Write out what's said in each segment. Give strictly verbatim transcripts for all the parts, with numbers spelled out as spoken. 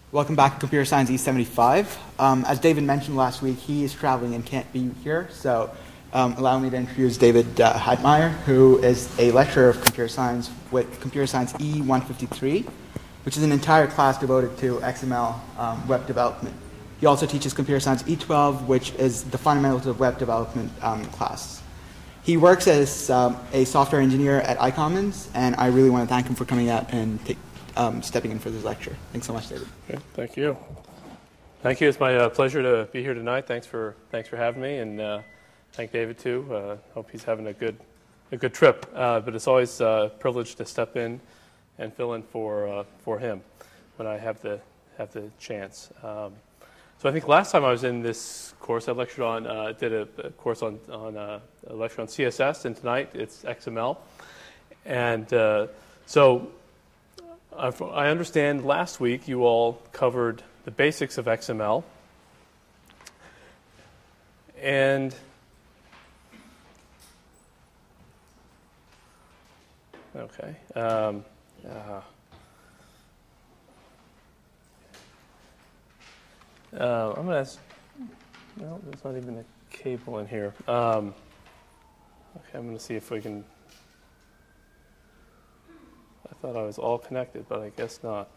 Welcome back to Computer Science E seventy-five. Um, as David mentioned last week, he is traveling and can't be here, so um, allow me to introduce David uh, Heitmeyer, who is a lecturer of computer science with Computer Science E one fifty-three, which is an entire class devoted to X M L um, web development. He also teaches Computer Science E twelve, which is the fundamentals of web development um, class. He works as um, a software engineer at iCommons, and I really want to thank him for coming out and take Um, stepping in for this lecture. Thanks so much, David. Okay, thank you. Thank you. It's my uh, pleasure to be here tonight. Thanks for thanks for having me, and uh, thank David too. Uh, hope he's having a good a good trip. Uh, but it's always a privilege to step in and fill in for uh, for him when I have the have the chance. Um, so I think last time I was in this course, I lectured on uh, did a, a course on on uh, a lecture on C S S, and tonight it's X M L, and uh, so. I understand last week you all covered the basics of X M L, and okay, um, uh, uh, I'm going to ask. No, there's not even a cable in here. Um, okay, I'm going to see if we can. I thought I was all connected, but I guess not.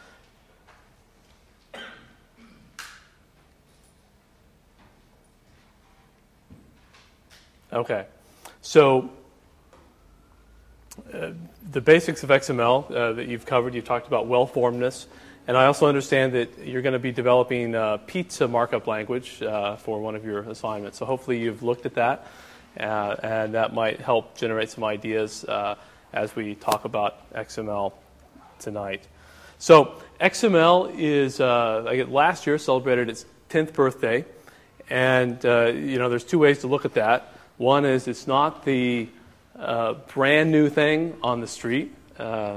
Okay, so uh, the basics of X M L uh, that you've covered, you've talked about well-formedness, and I also understand that you're going to be developing a pizza markup language uh, for one of your assignments. So hopefully you've looked at that, uh, and that might help generate some ideas uh, as we talk about X M L tonight. So X M L is, uh, last year celebrated its tenth birthday, and uh, you know, there's two ways to look at that. One is it's not the uh, brand new thing on the street, uh,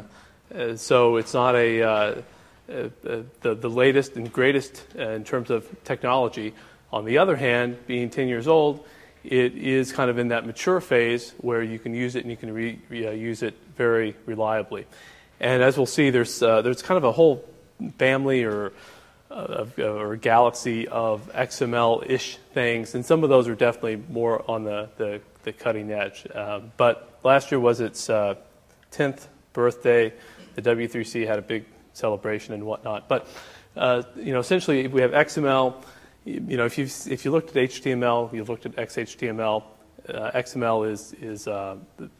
so it's not a, uh, uh, the, the latest and greatest uh, in terms of technology. On the other hand, being ten years old, it is kind of in that mature phase where you can use it and you can re, re, uh, use it very reliably. And as we'll see, there's uh, there's kind of a whole family or uh, or galaxy of X M L-ish things, and some of those are definitely more on the, the, the cutting edge. Uh, but last year was its uh, tenth birthday. The W three C had a big celebration and whatnot. But uh, you know, essentially, we have X M L. You know, if you if you looked at H T M L, you've looked at X H T M L. Uh, X M L is is uh,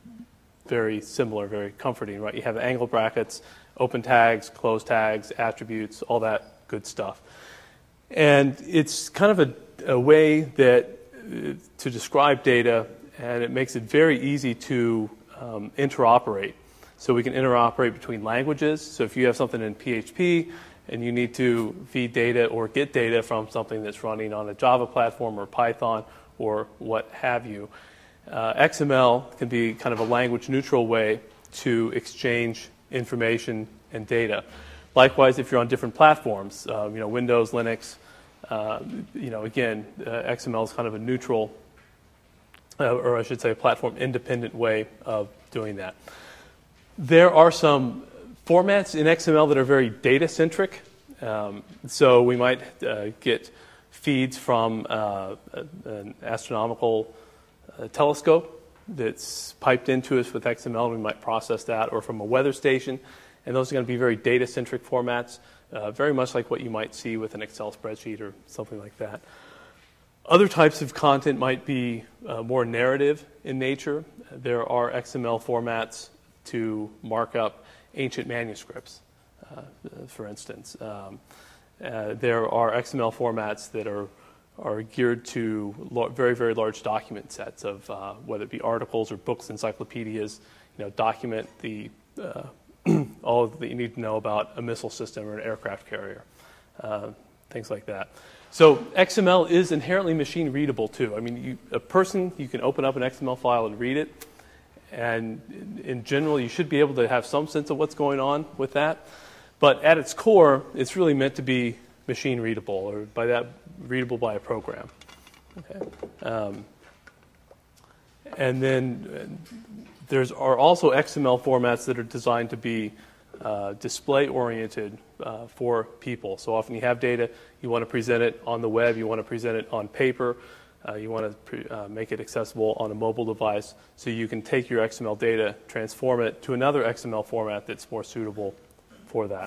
very similar, very comforting, right? You have angle brackets, open tags, close tags, attributes, all that good stuff, and it's kind of a, a way that uh, to describe data, and it makes it very easy to um, interoperate. So we can interoperate between languages. So if you have something in P H P. And you need to feed data or get data from something that's running on a Java platform or Python or what have you. Uh, X M L can be kind of a language-neutral way to exchange information and data. Likewise, if you're on different platforms, uh, you know, Windows, Linux, uh, you know, again, uh, X M L is kind of a neutral, uh, or I should say, a platform-independent way of doing that. There are some formats in X M L that are very data-centric. Um, so we might uh, get feeds from uh, an astronomical uh, telescope that's piped into us with X M L. We might process that, or from a weather station. And those are going to be very data-centric formats, uh, very much like what you might see with an Excel spreadsheet or something like that. Other types of content might be uh, more narrative in nature. There are X M L formats to mark up ancient manuscripts, uh, for instance. Um, uh, there are X M L formats that are are geared to lo- very, very large document sets of uh, whether it be articles or books, encyclopedias. You know, document the uh, all that you need to know about a missile system or an aircraft carrier, uh, things like that. So X M L is inherently machine readable too. I mean, you, a person, you can open up an X M L file and read it. And in general, you should be able to have some sense of what's going on with that. But at its core, it's really meant to be machine readable, or by that, readable by a program. Okay. Um, and then there's are also X M L formats that are designed to be uh, display-oriented uh, for people. So often you have data, you want to present it on the web, you want to present it on paper, uh, you want to pre- uh, make it accessible on a mobile device, so you can take your X M L data, transform it to another X M L format that's more suitable for that.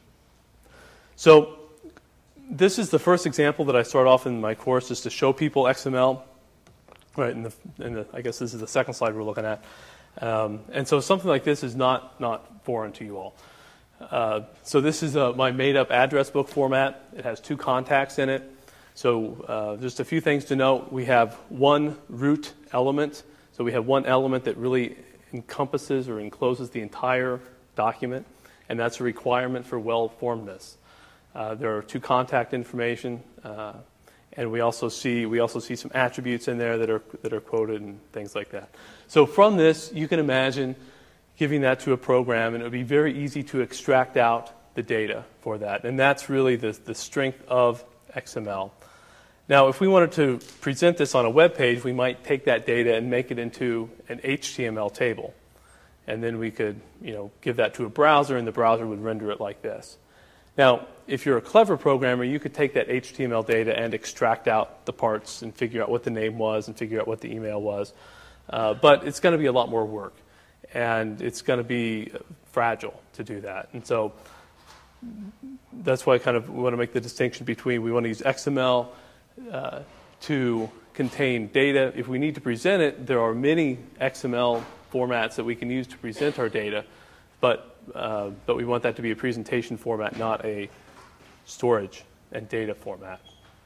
So this is the first example that I start off in my course, is to show people X M L. Right, in the, in the, I guess this is the second slide we're looking at. Um, and so something like this is not, not foreign to you all. Uh, so this is a, my made-up address book format. It has two contacts in it. So uh, just a few things to note. We have one root element. So we have one element that really encompasses or encloses the entire document, and that's a requirement for well-formedness. Uh, there are two contact information, uh, and we also see we also see some attributes in there that are that are quoted and things like that. So from this, you can imagine giving that to a program, and it would be very easy to extract out the data for that. And that's really the the strength of X M L. Now, if we wanted to present this on a web page, we might take that data and make it into an H T M L table, and then we could you know give that to a browser, and the browser would render it like this. Now, if you're a clever programmer, you could take that H T M L data and extract out the parts and figure out what the name was and figure out what the email was. Uh, but it's going to be a lot more work, and it's going to be fragile to do that. And so that's why I kind of want to make the distinction between we want to use X M L uh, to contain data. If we need to present it, there are many X M L formats that we can use to present our data, but Uh, but we want that to be a presentation format, not a storage and data format.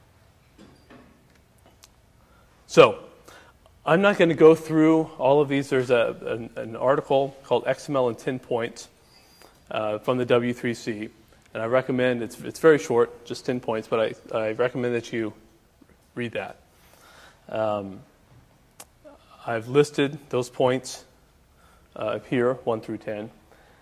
So I'm not going to go through all of these. There's a, an, an article called X M L in ten points uh, from the W three C, and I recommend, it's, it's very short, just ten points, but I, I recommend that you read that. Um, I've listed those points uh, here, one through ten.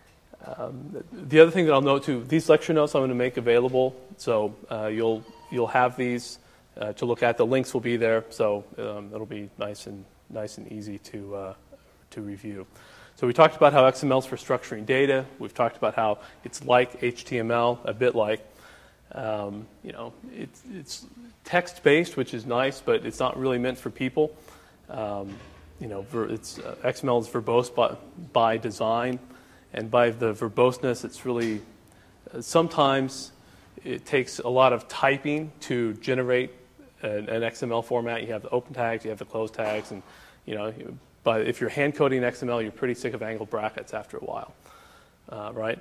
Um, the other thing that I'll note too, these lecture notes I'm going to make available, so uh, you'll you'll have these uh, to look at. The links will be there, so um, it'll be nice and nice and easy to uh, to review. So we talked about how X M L is for structuring data. We've talked about how it's like H T M L, a bit like. Um, you know, it's it's text-based, which is nice, but it's not really meant for people. Um, you know, ver, it's uh, X M L is verbose by, by design. And by the verboseness, it's really, uh, sometimes it takes a lot of typing to generate an, an X M L format. You have the open tags, you have the close tags, and you know, but if you're hand coding X M L, you're pretty sick of angled brackets after a while, uh, right?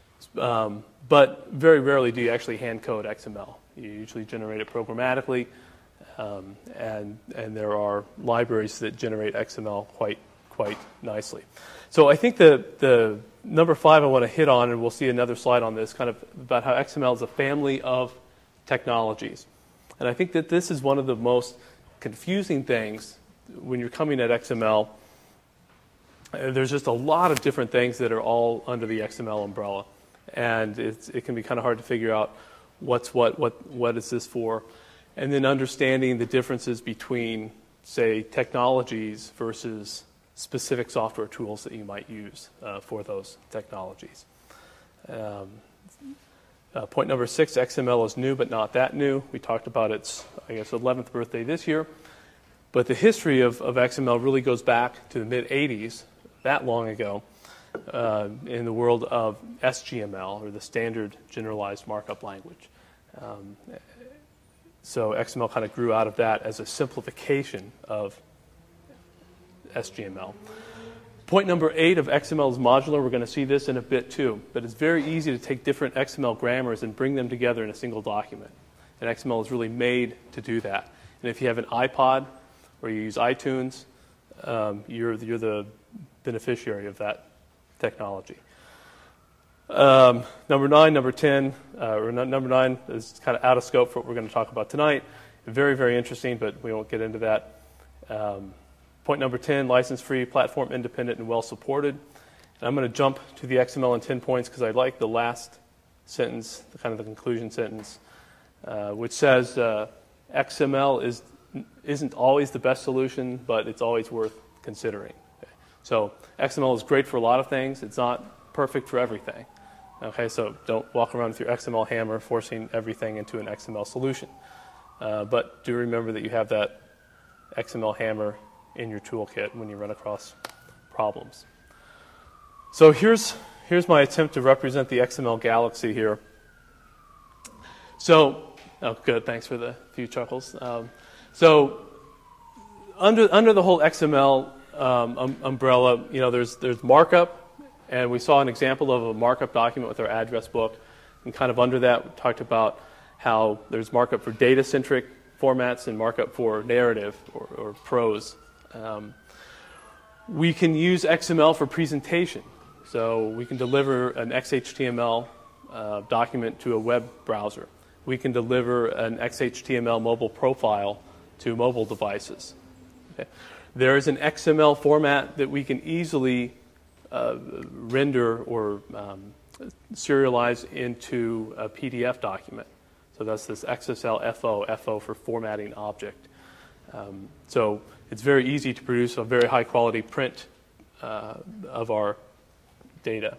Um, but very rarely do you actually hand code X M L. You usually generate it programmatically, um, and and there are libraries that generate X M L quite quite nicely. So I think the the number five I want to hit on, and we'll see another slide on this, kind of about how X M L is a family of technologies. And I think that this is one of the most confusing things when you're coming at X M L. There's just a lot of different things that are all under the X M L umbrella. And it's, it can be kind of hard to figure out what's what, what, what is this for. And then understanding the differences between, say, technologies versus specific software tools that you might use uh, for those technologies. Um, uh, point number six, X M L is new but not that new. We talked about its, I guess, eleventh birthday this year. But the history of, of X M L really goes back to the mid eighties, that long ago, uh, in the world of S G M L, or the Standard Generalized Markup Language. Um, so X M L kind of grew out of that as a simplification of S G M L. Point number eight of X M L is modular. We're going to see this in a bit too. But it's very easy to take different X M L grammars and bring them together in a single document. And X M L is really made to do that. And if you have an iPod or you use iTunes, um, you're, you're the beneficiary of that technology. Um, number nine, number ten, uh, or no, number nine is kind of out of scope for what we're going to talk about tonight. Very, very interesting, but we won't get into that. Um, point number ten, license-free, platform-independent, and well-supported. And I'm going to jump to the X M L in ten points because I like the last sentence, the kind of the conclusion sentence, uh, which says uh, X M L is, isn't always the best solution, but it's always worth considering. Okay. So X M L is great for a lot of things. It's not perfect for everything. Okay, so don't walk around with your X M L hammer forcing everything into an X M L solution. Uh, but do remember that you have that X M L hammer in your toolkit when you run across problems. So here's, here's my attempt to represent the X M L galaxy here. So, oh, good, thanks for the few chuckles. Um, so under, under the whole X M L um, um, umbrella, you know, there's, there's markup, and we saw an example of a markup document with our address book. And kind of under that, we talked about how there's markup for data-centric formats and markup for narrative or, or prose. Um, we can use X M L for presentation. So we can deliver an X H T M L uh, document to a web browser. We can deliver an X H T M L mobile profile to mobile devices. Okay. There is an X M L format that we can easily uh, render or um, serialize into a P D F document. So that's this X S L F O, F O for formatting object. Um, so it's very easy to produce a very high quality print uh, of our data.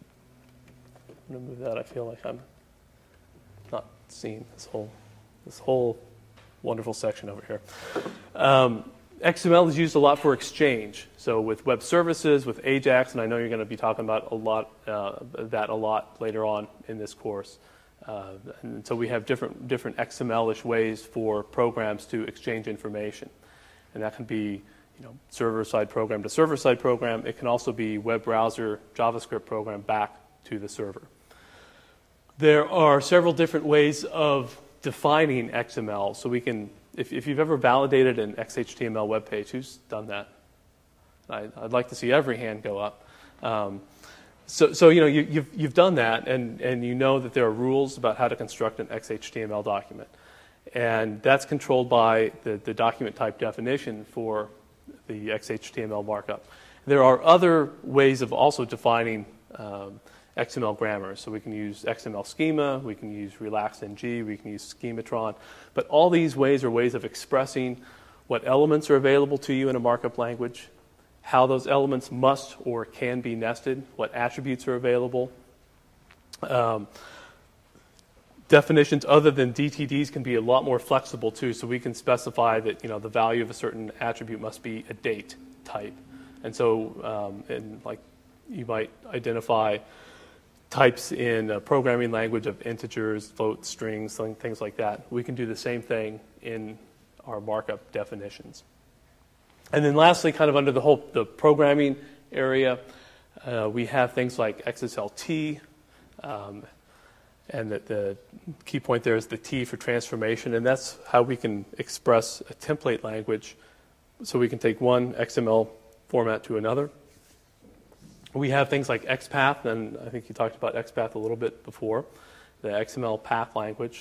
I'm going to move that. I feel like I'm not seeing this whole this whole wonderful section over here. Um, X M L is used a lot for exchange. So with web services, with AJAX, and I know you're going to be talking about a lot uh, that a lot later on in this course. Uh, and so we have different different X M L-ish ways for programs to exchange information, and that can be, you know, server-side program to server-side program. It can also be web browser JavaScript program back to the server. There are several different ways of defining X M L. So we can, if, if you've ever validated an X H T M L web page, who's done that? I, I'd like to see every hand go up. Um, so, so you know, you, you've you've done that, and and you know that there are rules about how to construct an X H T M L document, and that's controlled by the the document type definition for the X H T M L markup. There are other ways of also defining um, X M L grammar. So we can use X M L schema, we can use RelaxNG, we can use schematron. But all these ways are ways of expressing what elements are available to you in a markup language, how those elements must or can be nested, what attributes are available. Um, definitions other than D T Ds can be a lot more flexible too, so we can specify that, you know, the value of a certain attribute must be a date type. And so um, and like you might identify types in a programming language of integers, floats, strings, things like that. We can do the same thing in our markup definitions. And then lastly, kind of under the whole the programming area, uh, we have things like X S L T, um, and the, the key point there is the T for transformation, and that's how we can express a template language. So we can take one X M L format to another. We have things like X path, and I think you talked about X path a little bit before, the X M L path language.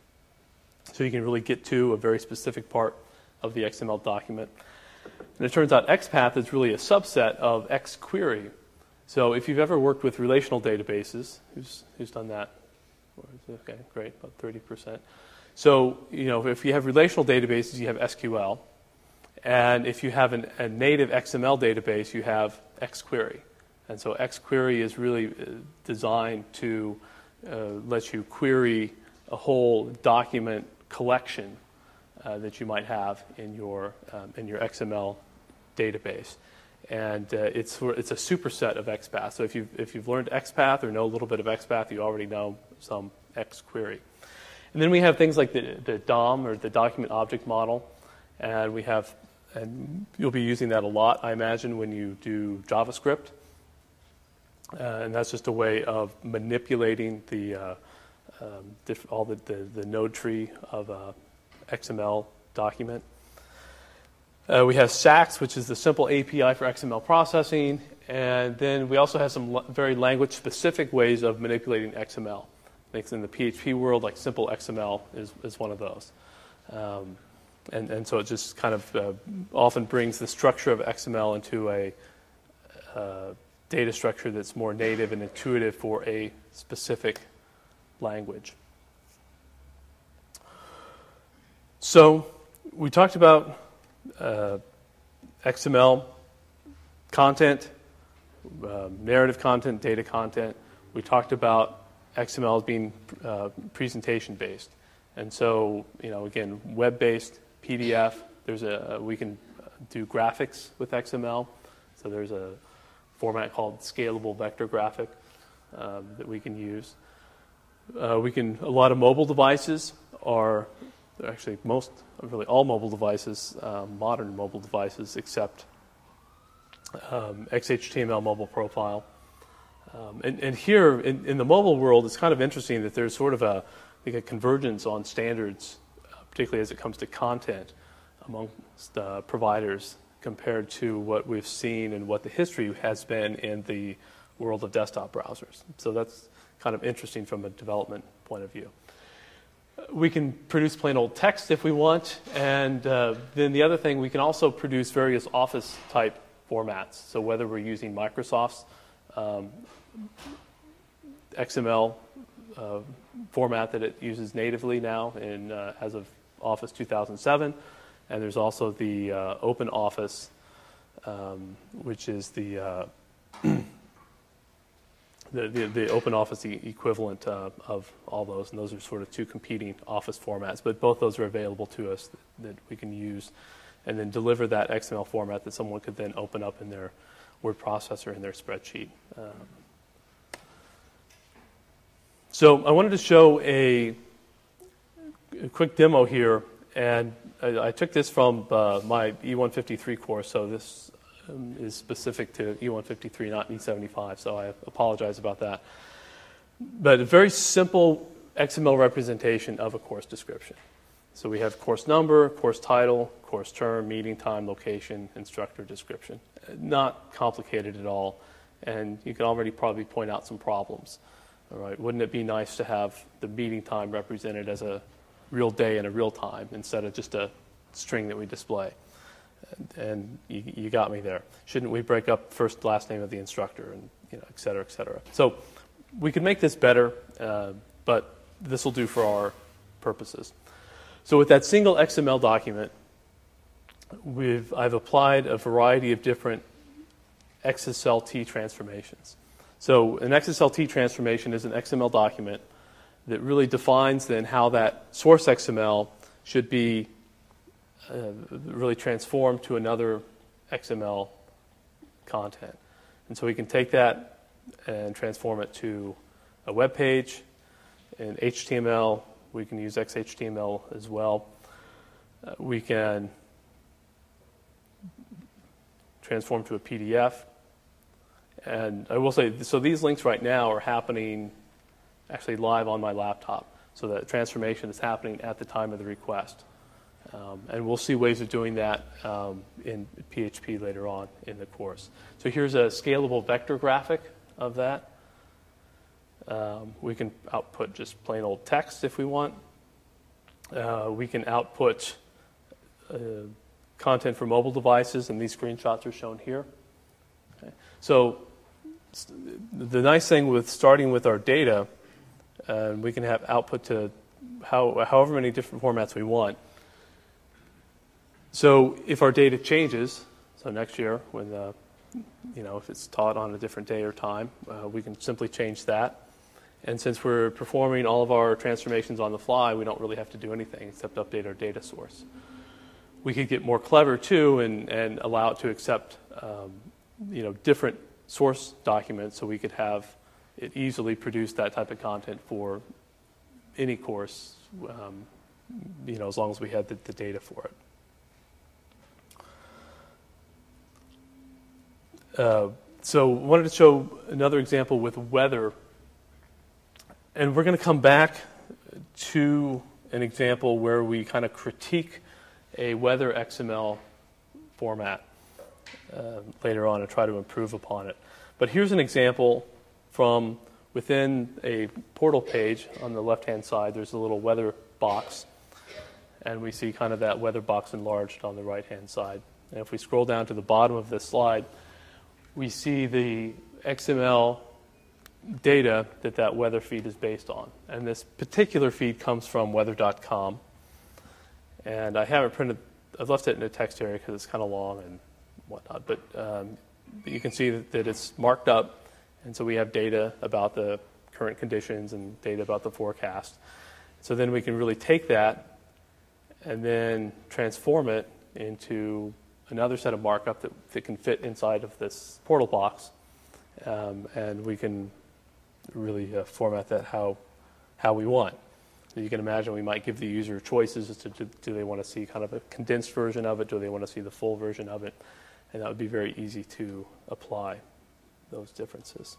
So you can really get to a very specific part of the X M L document. And it turns out X path is really a subset of X query. So if you've ever worked with relational databases, who's, who's done that? Okay, great, about thirty percent. So, you know, if you have relational databases, you have S Q L. And if you have an, a native X M L database, you have X query. And so X query is really designed to uh, let you query a whole document collection uh, that you might have in your um, in your X M L database. And uh, it's it's a superset of X path. So if you've if you've learned X path or know a little bit of X path, you already know some X query. And then we have things like the the D O M, or the document object model, and we have and you'll be using that a lot, I imagine, when you do JavaScript. Uh, and that's just a way of manipulating the uh, um, diff- all the, the, the node tree of a X M L document. Uh, we have S A X, which is the simple A P I for X M L processing. And then we also have some l- very language-specific ways of manipulating X M L. I think in the P H P world, like simple X M L is, is one of those. Um, and, and so it just kind of uh, often brings the structure of X M L into a uh, data structure that's more native and intuitive for a specific language. So we talked about uh, X M L content, uh, narrative content, data content. we talked about X M L as being uh, presentation-based. And so, you know, again, web-based, P D F, there's a, we can do graphics with X M L. So there's a format called scalable vector graphic um, that we can use. Uh, we can, a lot of mobile devices are, actually most, really all mobile devices, uh, modern mobile devices, except um, X H T M L mobile profile. Um, and, and here in, in the mobile world, it's kind of interesting that there's sort of a, like a convergence on standards, uh, particularly as it comes to content amongst uh, providers compared to what we've seen and what the history has been in the world of desktop browsers. So that's kind of interesting from a development point of view. We can produce plain old text if we want, and uh, then the other thing, we can also produce various Office type formats. So whether we're using Microsoft's um, X M L uh, format that it uses natively now in uh, as of Office two thousand seven, and there's also the uh, Open Office, um, which is the, uh, the, the the Open Office e- equivalent uh, of all those, and those are sort of two competing Office formats. But both those are available to us that, that we can use, and then deliver that X M L format that someone could then open up in their word processor in their spreadsheet. Um, so I wanted to show a, a quick demo here, and I, I took this from uh, my E one fifty-three course, so this um, is specific to E one fifty-three, not E seventy-five, so I apologize about that. But a very simple X M L representation of a course description. So we have course number, course title, course term, meeting time, location, instructor description. Not complicated at all, and you can already probably point out some problems. All right, wouldn't it be nice to have the meeting time represented as a real day and a real time instead of just a string that we display? And, and you, you got me there. Shouldn't we break up first, last name of the instructor, and you know, et cetera, et cetera? So we could make this better, uh, but this will do for our purposes. So with that single X M L document, we've, I've applied a variety of different X S L T transformations. So an X S L T transformation is an X M L document that really defines then how that source X M L should be uh, really transformed to another X M L content. And so we can take that and transform it to a web page in H T M L. We can use X H T M L as well. Uh, we can transform to a P D F. And I will say, so these links right now are happening actually live on my laptop. So that transformation is happening at the time of the request. Um, and we'll see ways of doing that um, in P H P later on in the course. So here's a scalable vector graphic of that. Um, we can output just plain old text if we want. Uh, we can output uh, content for mobile devices, and these screenshots are shown here. Okay. So the nice thing with starting with our data, uh, we can have output to how, however many different formats we want. So if our data changes, so next year when the, you know, if it's taught on a different day or time, uh, we can simply change that. And since we're performing all of our transformations on the fly, we don't really have to do anything except update our data source. We could get more clever too and, and allow it to accept um, you know, different source documents, so we could have it easily produce that type of content for any course, um, you know, as long as we had the, the data for it. Uh, so wanted to show another example with weather. And we're going to come back to an example where we kind of critique a weather X M L format uh, later on and try to improve upon it. But here's an example from within a portal page. On the left-hand side, there's a little weather box. And we see kind of that weather box enlarged on the right-hand side. And if we scroll down to the bottom of this slide, we see the X M L data that that weather feed is based on. And this particular feed comes from weather dot com. And I haven't printed, I've left it in a text area because it's kind of long and whatnot. But, um, but you can see that, that it's marked up. And so we have data about the current conditions and data about the forecast. So then we can really take that and then transform it into another set of markup that, that can fit inside of this portal box, um, and we can really uh, format that how how we want. So you can imagine we might give the user choices as to do, do they want to see kind of a condensed version of it, do they want to see the full version of it, and that would be very easy to apply those differences.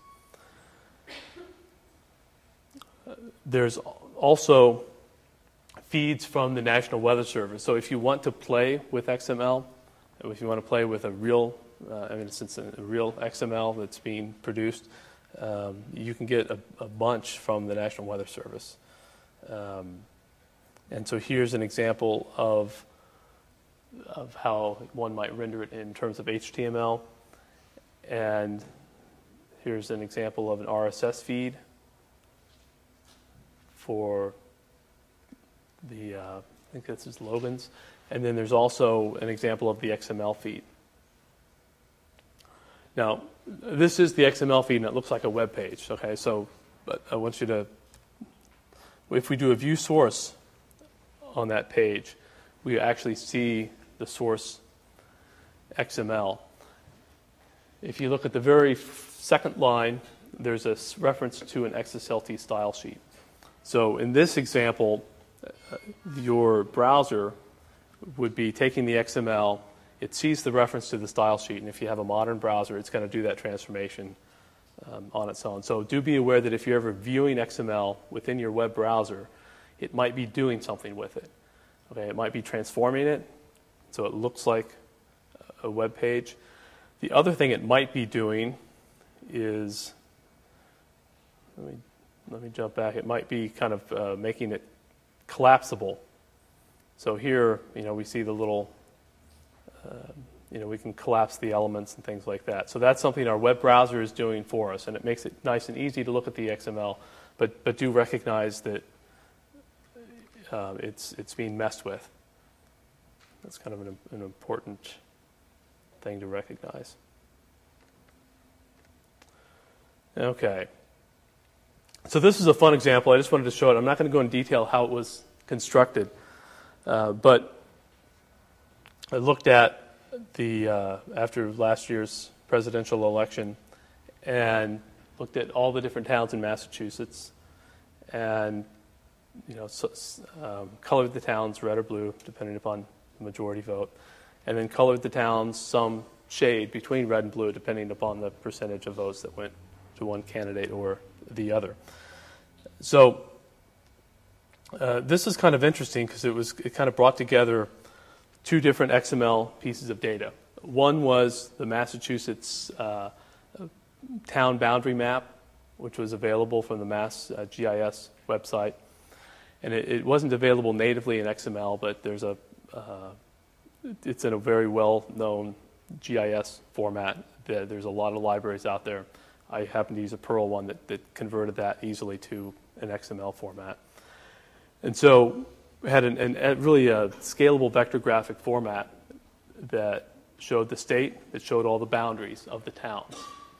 Uh, there's also feeds from the National Weather Service. So if you want to play with X M L, if you want to play with a real, uh, I mean, since a real X M L that's being produced, um, you can get a, a bunch from the National Weather Service. Um, and so here's an example of of how one might render it in terms of H T M L. And here's an example of an R S S feed for the, uh, I think this is Logan's. And then there's also an example of the X M L feed. Now, this is the X M L feed, and it looks like a web page. Okay, so but I want you to, if we do a view source on that page, we actually see the source X M L. If you look at the very second line, there's a reference to an X S L T style sheet. So in this example, uh, your browser would be taking the X M L, it sees the reference to the style sheet, and if you have a modern browser, it's going to do that transformation um, on its own. So do be aware that if you're ever viewing X M L within your web browser, it might be doing something with it. Okay, it might be transforming it so it looks like a web page. The other thing it might be doing is, let me, let me jump back, it might be kind of uh, making it collapsible. So here, you know, we see the little, uh, you know, we can collapse the elements and things like that. So that's something our web browser is doing for us, and it makes it nice and easy to look at the X M L, but, but do recognize that uh, it's, it's being messed with. That's kind of an, an important thing to recognize. Okay. So this is a fun example. I just wanted to show it. I'm not going to go in detail how it was constructed, uh, but I looked at the uh, after last year's presidential election and looked at all the different towns in Massachusetts, and you know, so, um, colored the towns red or blue depending upon the majority vote, and then colored the towns some shade between red and blue depending upon the percentage of votes that went to one candidate or the other. So uh, this is kind of interesting because it was it kind of brought together two different X M L pieces of data. One was the Massachusetts uh, town boundary map, which was available from the Mass uh, G I S website, and it, it wasn't available natively in X M L, but there's a uh, it's in a very well-known G I S format. There's a lot of libraries out there. I happen to use a Perl one that, that converted that easily to an X M L format. And so we had an, an, a really a scalable vector graphic format that showed the state, that showed all the boundaries of the towns.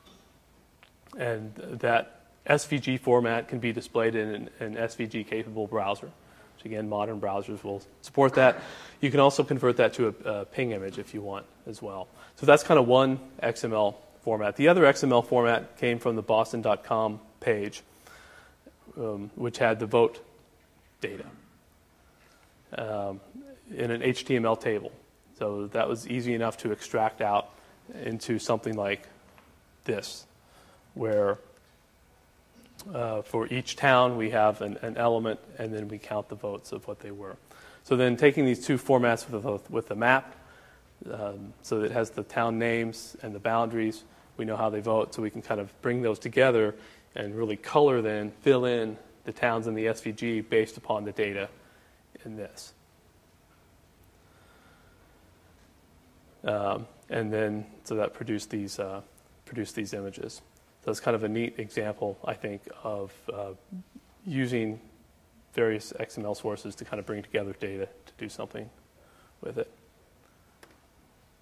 And that S V G format can be displayed in an, an S V G-capable browser. Which again, modern browsers will support that. You can also convert that to a, a ping image if you want as well. So that's kind of one X M L format. The other X M L format came from the Boston dot com page, um, which had the vote data um, in an H T M L table. So that was easy enough to extract out into something like this, where uh, for each town we have an, an element, and then we count the votes of what they were. So then taking these two formats with the, with the map, um, so that it has the town names and the boundaries, we know how they vote, so we can kind of bring those together and really color then, fill in the towns in the S V G based upon the data in this. Um, and then, so that produced these, uh, produced these images. So it's kind of a neat example, I think, of uh, using various X M L sources to kind of bring together data to do something with it.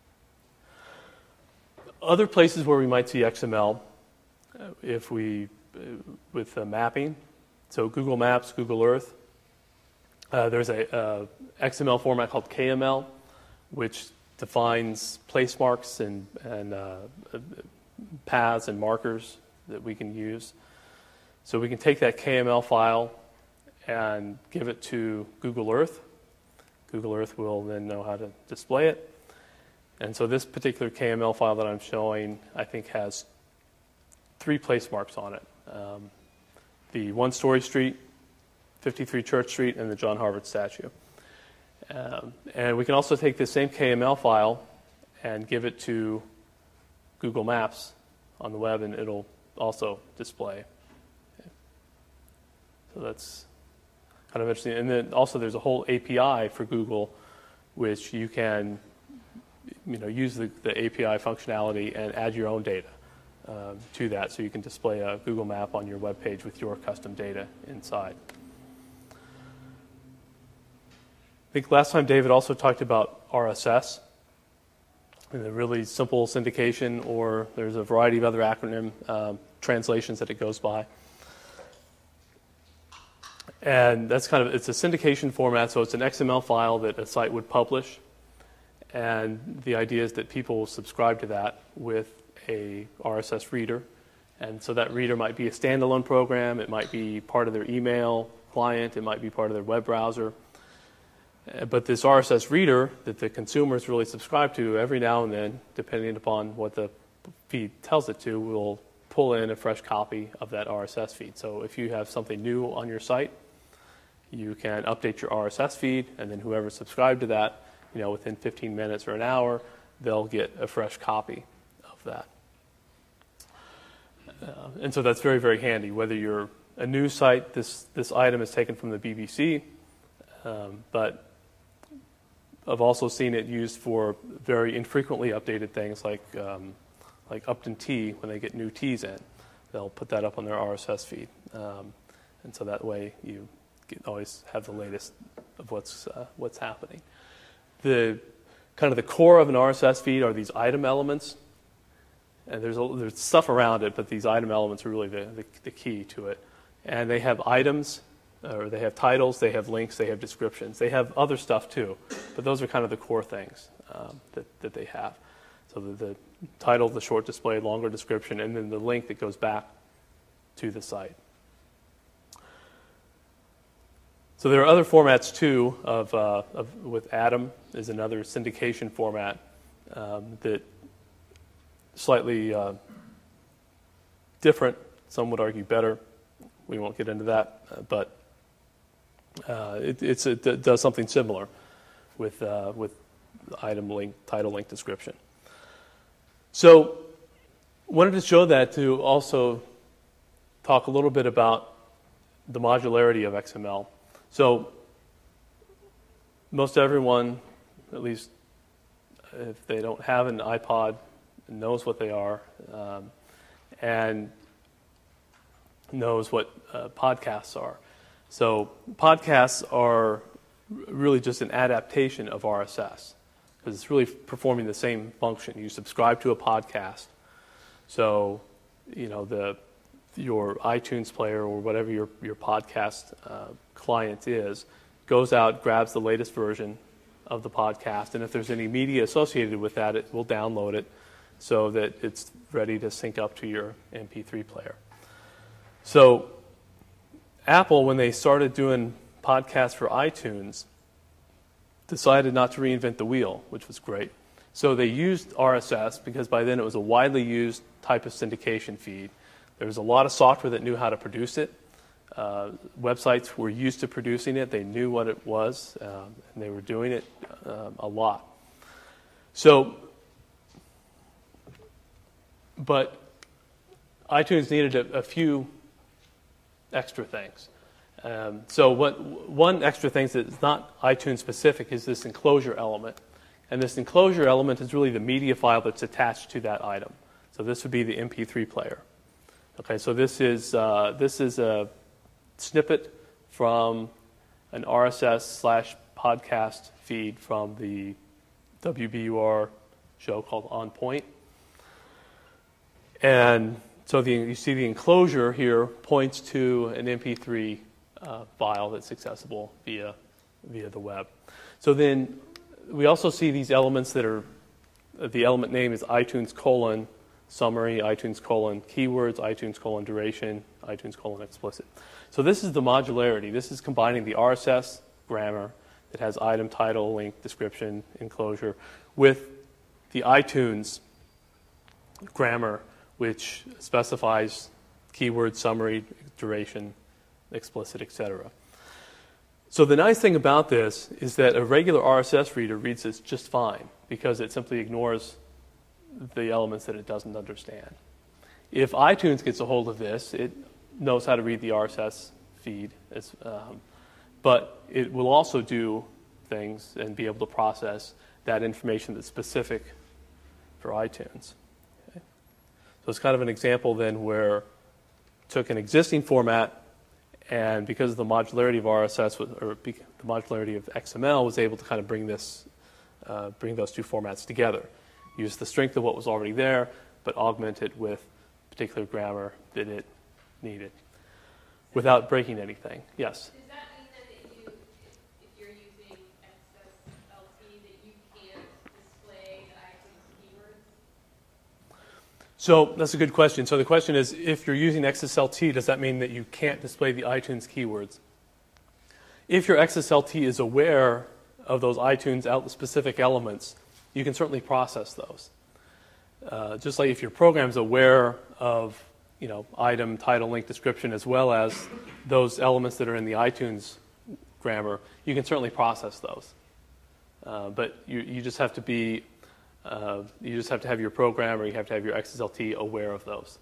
Other places where we might see X M L, uh, if we with uh, mapping. So Google Maps, Google Earth. Uh, there's a uh, X M L format called K M L, which defines place marks and, and uh, paths and markers that we can use. So we can take that K M L file and give it to Google Earth. Google Earth will then know how to display it. And so this particular K M L file that I'm showing, I think, has three place marks on it. Um, the one Story Street, fifty-three Church Street, and the John Harvard statue. Um, and we can also take this same K M L file and give it to Google Maps on the web, and it'll also display. Okay. So that's kind of interesting. And then also there's a whole A P I for Google, which you can you know, use the, the A P I functionality and add your own data um, to that, so you can display a Google map on your web page with your custom data inside. I think last time David also talked about R S S, and the really simple syndication, or there's a variety of other acronym um, translations that it goes by. And that's kind of, it's a syndication format, so it's an X M L file that a site would publish. And the idea is that people will subscribe to that with a R S S reader. And so that reader might be a standalone program, it might be part of their email client, it might be part of their web browser. But this R S S reader that the consumers really subscribe to, every now and then, depending upon what the feed tells it to, will pull in a fresh copy of that R S S feed. So if you have something new on your site, you can update your R S S feed, and then whoever subscribed to that, you know, within fifteen minutes or an hour, they'll get a fresh copy of that. Uh, and so that's very, very handy. Whether you're a news site, this, this item is taken from the B B C, um, but I've also seen it used for very infrequently updated things like um, like Upton Tea. When they get new teas in, they'll put that up on their R S S feed, um, and so that way you get, always have the latest of what's uh, what's happening. The kind of the core of an R S S feed are these item elements, and there's a, there's stuff around it, but these item elements are really the, the the key to it. And they have items, or they have titles, they have links, they have descriptions. They have other stuff too, but those are kind of the core things um, that, that they have. So the, the title, the short display, longer description, and then the link that goes back to the site. So there are other formats too. Of, uh, of with Atom is another syndication format um, that slightly uh, different. Some would argue better. We won't get into that, uh, but uh, it, it's, it does something similar with uh, with item link, title link, description. So, wanted to show that to also talk a little bit about the modularity of X M L. So, most everyone, at least if they don't have an iPod, knows what they are, um, and knows what uh, podcasts are. So podcasts are really just an adaptation of R S S, because it's really performing the same function. You subscribe to a podcast, so you know the your iTunes player or whatever your your podcast uh, client is goes out, grabs the latest version of the podcast, and if there's any media associated with that, it will download it so that it's ready to sync up to your M P three player. So Apple, when they started doing podcasts for iTunes, decided not to reinvent the wheel, which was great. So they used R S S because by then it was a widely used type of syndication feed. There was a lot of software that knew how to produce it. Uh, websites were used to producing it. They knew what it was, um, and they were doing it um, a lot. So, but iTunes needed a, a few extra things. Um, so what, one extra thing that's not iTunes specific is this enclosure element. And this enclosure element is really the media file that's attached to that item. So this would be the M P three player. Okay, so this is, uh, this is a snippet from an R S S slash podcast feed from the W B U R show called On Point. And So the, you see the enclosure here points to an M P three uh, file that's accessible via, via the web. So then we also see these elements that are, the element name is iTunes colon summary, iTunes colon keywords, iTunes colon duration, iTunes colon explicit. So this is the modularity. This is combining the R S S grammar that has item, title, link, description, enclosure, with the iTunes grammar, which specifies keyword, summary, duration, explicit, et cetera. So the nice thing about this is that a regular R S S reader reads this just fine because it simply ignores the elements that it doesn't understand. If iTunes gets a hold of this, it knows how to read the R S S feed, as, um, but it will also do things and be able to process that information that's specific for iTunes. Okay? So it's kind of an example then where it took an existing format, and because of the modularity of R S S, or the modularity of X M L, was able to kind of bring this, uh, bring those two formats together. Use the strength of what was already there, but augment it with particular grammar that it needed, without breaking anything. Yes. Does that mean then that you, if, if you're using X S L T, that you can't display the iTunes keywords? So that's a good question. So the question is, if you're using X S L T, does that mean that you can't display the iTunes keywords? If your X S L T is aware of those iTunes specific elements, you can certainly process those. Uh, just like if your program's aware of, you know, item, title, link, description, as well as those elements that are in the iTunes grammar, you can certainly process those. Uh, but you, you just have to be, uh, you just have to have your program, or you have to have your X S L T aware of those.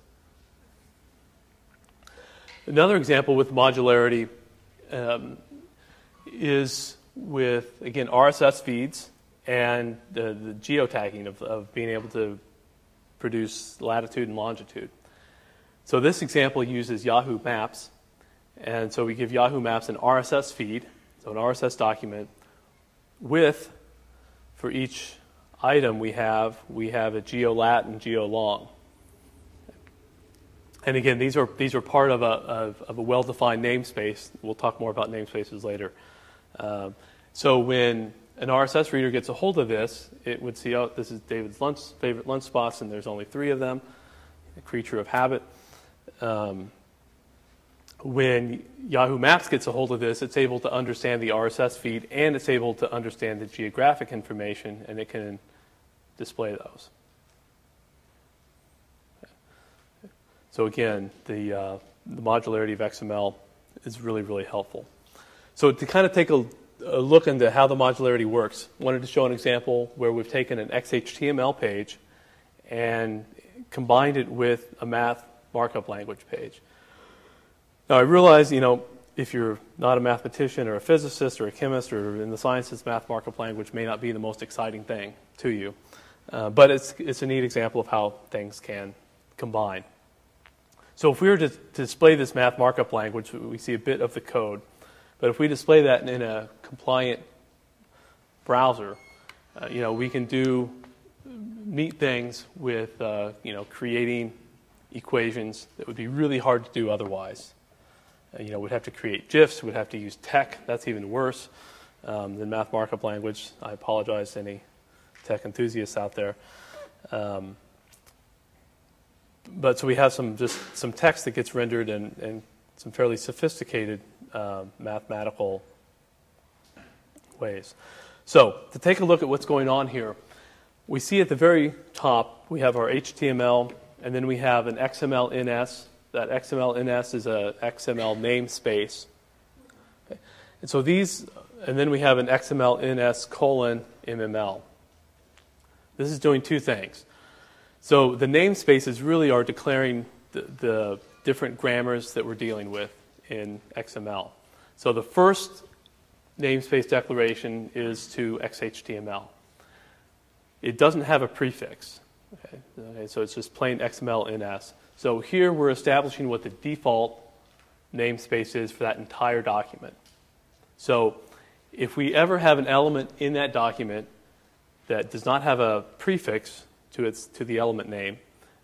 Another example with modularity um, is with, again, R S S feeds and the, the geotagging of, of being able to produce latitude and longitude. So this example uses Yahoo Maps. And so we give Yahoo Maps an R S S feed, so an R S S document, with, for each item we have, we have a geolat and geolong. And again, these are these are part of a of, of a well-defined namespace. We'll talk more about namespaces later. Um, so when an R S S reader gets a hold of this, it would see, oh, this is David's lunch, favorite lunch spots, and there's only three of them, a creature of habit. Um, when Yahoo Maps gets a hold of this, it's able to understand the R S S feed, and it's able to understand the geographic information, and it can display those. So again, the, uh, the modularity of X M L is really, really helpful. So to kind of take a a look into how the modularity works, I wanted to show an example where we've taken an X H T M L page and combined it with a math markup language page. Now I realize, you know, if you're not a mathematician or a physicist or a chemist or in the sciences, math markup language may not be the most exciting thing to you. Uh, but it's, it's a neat example of how things can combine. So if we were to, to display this math markup language, we see a bit of the code. But if we display that in a compliant browser, uh, you know, we can do neat things with, uh, you know, creating equations that would be really hard to do otherwise. Uh, you know, we'd have to create GIFs, we'd have to use tech. That's even worse um, than math markup language. I apologize to any tech enthusiasts out there. Um, but so we have some just some text that gets rendered and, and some fairly sophisticated uh, mathematical ways. So to take a look at what's going on here, we see at the very top we have our H T M L, and then we have an X M L N S. That X M L N S is a X M L namespace. Okay. And so these, and then we have an X M L N S colon M M L. This is doing two things. So the namespaces really are declaring the, the different grammars that we're dealing with in X M L. So the first namespace declaration is to X H T M L. It doesn't have a prefix. Okay? Okay, so it's just plain X M L N S. So here we're establishing what the default namespace is for that entire document. So if we ever have an element in that document that does not have a prefix to its to the element name,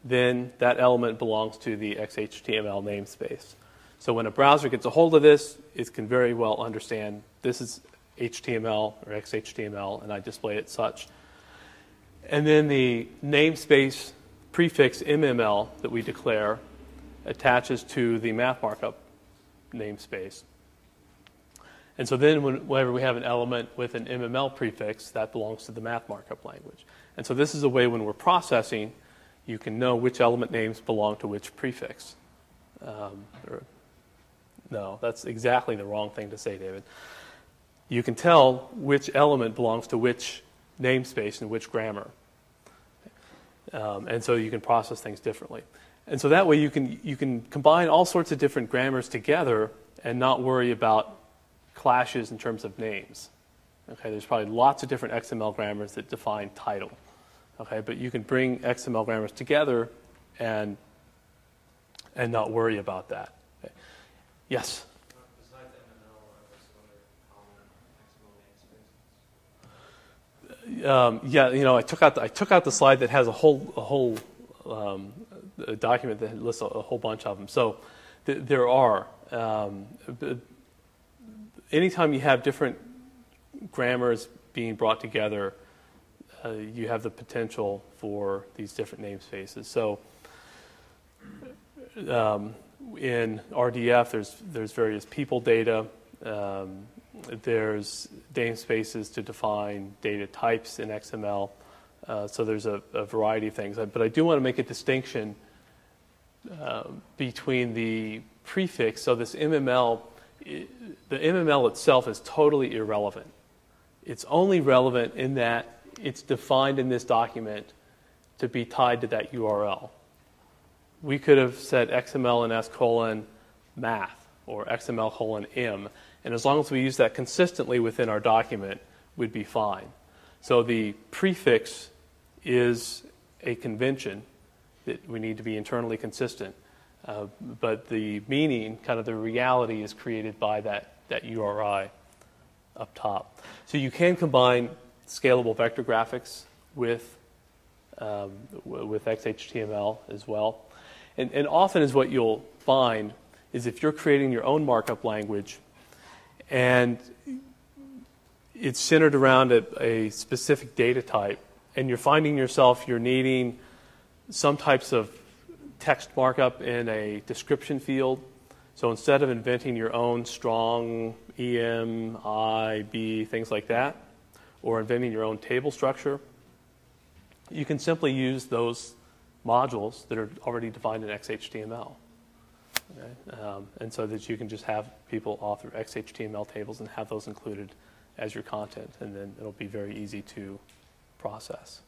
then that element belongs to the X H T M L namespace. So when a browser gets a hold of this, it can very well understand this is H T M L or X H T M L, and I display it such. And then the namespace prefix M M L that we declare attaches to the math markup namespace. And so then when, whenever we have an element with an M M L prefix, that belongs to the math markup language. And so this is a way when we're processing, you can know which element names belong to which prefix. Um, or, no, that's exactly the wrong thing to say, David. You can tell which element belongs to which namespace and which grammar. Um, and so you can process things differently. And so that way you can, you can combine all sorts of different grammars together and not worry about clashes in terms of names. Okay, there's probably lots of different X M L grammars that define title. Okay, but you can bring X M L grammars together and and not worry about that. Okay. Yes? Besides M M L, are there some other common X M L namespaces? Um, yeah, you know, I took out the, I took out the slide that has a whole a whole um, a document that lists a, a whole bunch of them. So th- there are. Um, anytime you have different grammars being brought together, uh, you have the potential for these different namespaces. So um, in R D F, there's there's various people data. Um, there's namespaces to define data types in X M L. Uh, so there's a, a variety of things. But I do want to make a distinction uh, between the prefix. So this M M L, the M M L itself is totally irrelevant. It's only relevant in that it's defined in this document to be tied to that U R L. We could have said X M L and S colon math or X M L colon M, and as long as we use that consistently within our document, we'd be fine. So the prefix is a convention that we need to be internally consistent, uh, but the meaning, kind of the reality, is created by that, that U R I up top. So you can combine scalable vector graphics with um, with X H T M L as well. And, and often is what you'll find is if you're creating your own markup language and it's centered around a, a specific data type, and you're finding yourself you're needing some types of text markup in a description field. So instead of inventing your own strong E M, I, B, things like that, or inventing your own table structure, you can simply use those modules that are already defined in X H T M L. Okay? Um, and so that you can just have people author X H T M L tables and have those included as your content, and then it'll be very easy to process.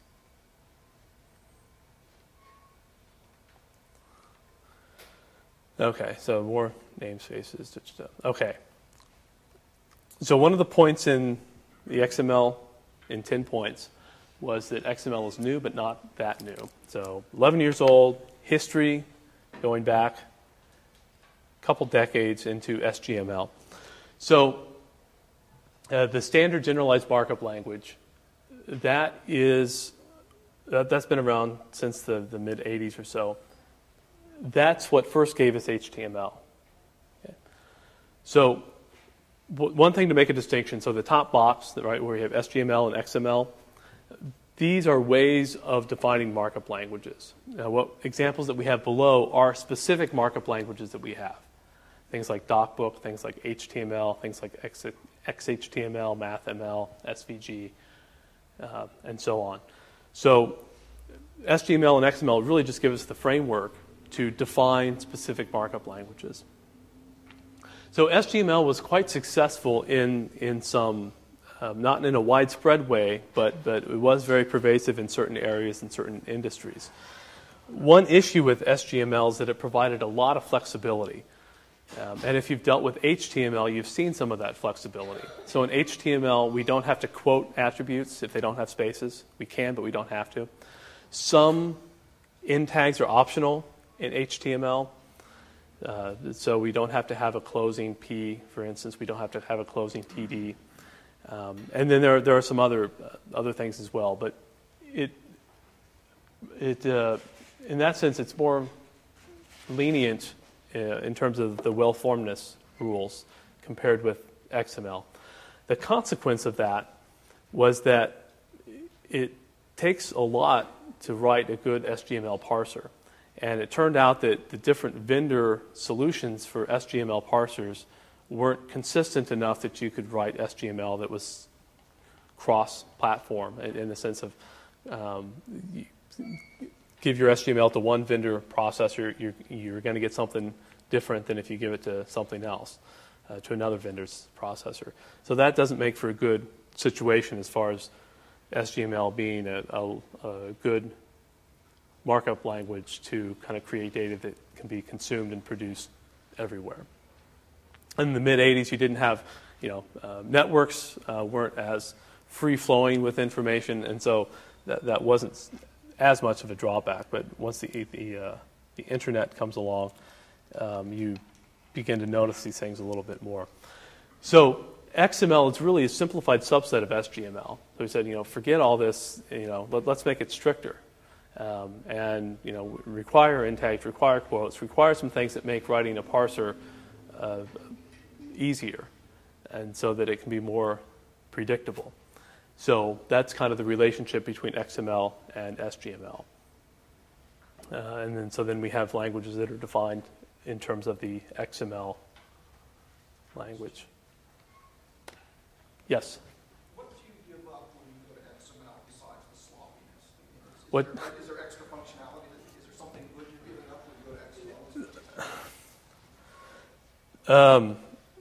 Okay, so more namespaces. Okay. So one of the points in the X M L in ten points was that X M L is new, but not that new. So eleven years old, history going back a couple decades into S G M L. So uh, the standard generalized markup language, that is, that, that's been around since the, the mid eighties or so. That's what first gave us H T M L. Okay. So w- one thing to make a distinction, so the top box, right, where you have S G M L and X M L, these are ways of defining markup languages. Now, what examples that we have below are specific markup languages that we have. Things like DocBook, things like H T M L, things like X H T M L, MathML, S V G, uh, and so on. So S G M L and X M L really just give us the framework to define specific markup languages. So S G M L was quite successful in, in some, um, not in a widespread way, but, but it was very pervasive in certain areas and certain industries. One issue with S G M L is that it provided a lot of flexibility. Um, and if you've dealt with H T M L, you've seen some of that flexibility. So in H T M L, we don't have to quote attributes if they don't have spaces. We can, but we don't have to. Some end tags are optional in H T M L. Uh, so we don't have to have a closing P, for instance. We don't have to have a closing T D. Um, and then there, there are some other uh, other things as well. But it, it uh, in that sense, it's more lenient uh, in terms of the well-formedness rules compared with X M L. The consequence of that was that it takes a lot to write a good S G M L parser. And it turned out that the different vendor solutions for S G M L parsers weren't consistent enough that you could write S G M L that was cross-platform in, in the sense of um, you give your S G M L to one vendor processor, you're, you're going to get something different than if you give it to something else, uh, to another vendor's processor. So that doesn't make for a good situation as far as S G M L being a, a, a good markup language to kind of create data that can be consumed and produced everywhere. In the mid eighties, you didn't have, you know, uh, networks uh, weren't as free-flowing with information, and so that, that wasn't as much of a drawback. But once the the, uh, the internet comes along, um, you begin to notice these things a little bit more. So X M L is really a simplified subset of S G M L. So we said, you know, forget all this, you know, let, let's make it stricter. Um, and, you know, require in tags, require quotes, require some things that make writing a parser uh, easier, and so that it can be more predictable. So that's kind of the relationship between X M L and S G M L. Uh, and then so then we have languages that are defined in terms of the X M L language. Yes? What do you give up when you go to X M L besides the sloppiness? Is, What? There, is there extra functionality? Is there something good you're giving up when you go to X M L? Um,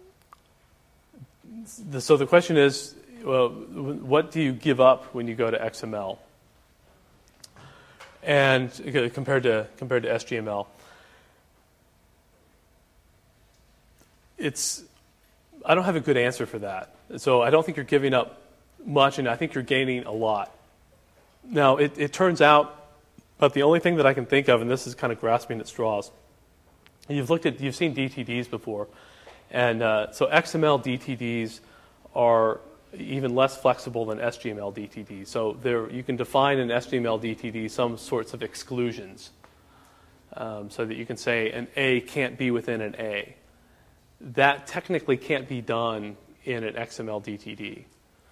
the, so the question is, well, what do you give up when you go to X M L? And uh, compared to compared to S G M L, it's I don't have a good answer for that. So I don't think you're giving up much, and I think you're gaining a lot. Now, it, it turns out, but the only thing that I can think of, and this is kind of grasping at straws, you've looked at, you've seen D T Ds before, and uh, so X M L D T Ds are even less flexible than S G M L D T Ds. So there, you can define in S G M L D T D some sorts of exclusions, um, so that you can say an A can't be within an A. That technically can't be done in an X M L D T D. Can't you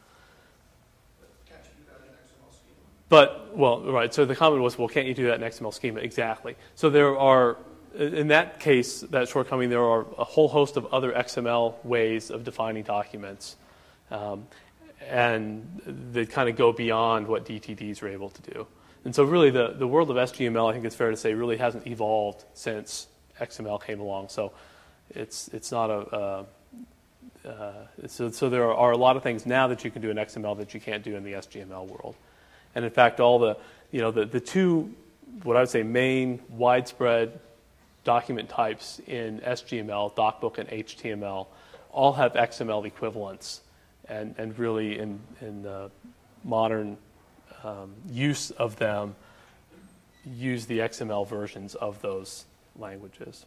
do that in X M L schema? But, well, right, so the comment was, well, can't you do that in X M L schema? Exactly. So there are, in that case, that shortcoming, there are a whole host of other X M L ways of defining documents, um, and they kind of go beyond what D T Ds are able to do. And so really the, the world of S G M L, I think it's fair to say, really hasn't evolved since X M L came along. So it's it's not a... Uh, uh, so, so there are, are a lot of things now that you can do in X M L that you can't do in the S G M L world. And in fact, all the, you know, the, the two, what I would say, main widespread document types in S G M L, DocBook and H T M L, all have X M L equivalents. And, and really in, in uh, modern um, use of them, use the X M L versions of those languages.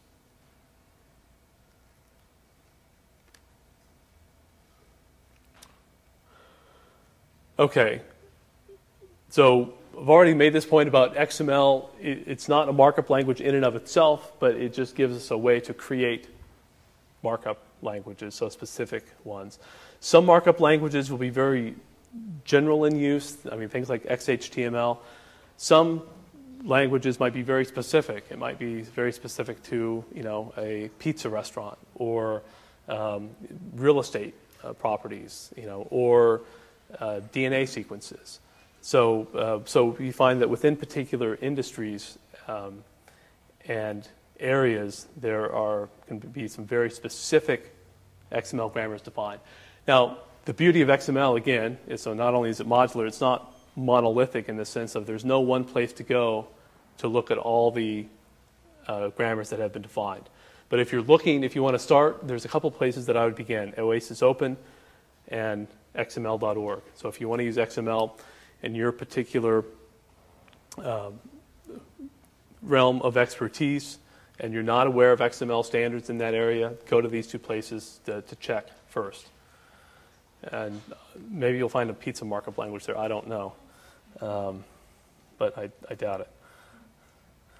Okay, so I've already made this point about X M L. It, it's not a markup language in and of itself, but it just gives us a way to create markup languages, so specific ones. Some markup languages will be very general in use. I mean, things like X H T M L. Some languages might be very specific. It might be very specific to, you know, a pizza restaurant or um, real estate uh, properties, you know, or uh, D N A sequences. So, uh, so you find that within particular industries um, and areas, there are can be some very specific X M L grammars defined. Now, the beauty of X M L, again, is so not only is it modular, it's not monolithic in the sense of there's no one place to go to look at all the uh, grammars that have been defined. But if you're looking, if you want to start, there's a couple places that I would begin, Oasis Open and X M L dot org. So if you want to use X M L in your particular um, realm of expertise, and you're not aware of X M L standards in that area, go to these two places to, to check first. And maybe you'll find a pizza markup language there. I don't know. Um, but I, I doubt it.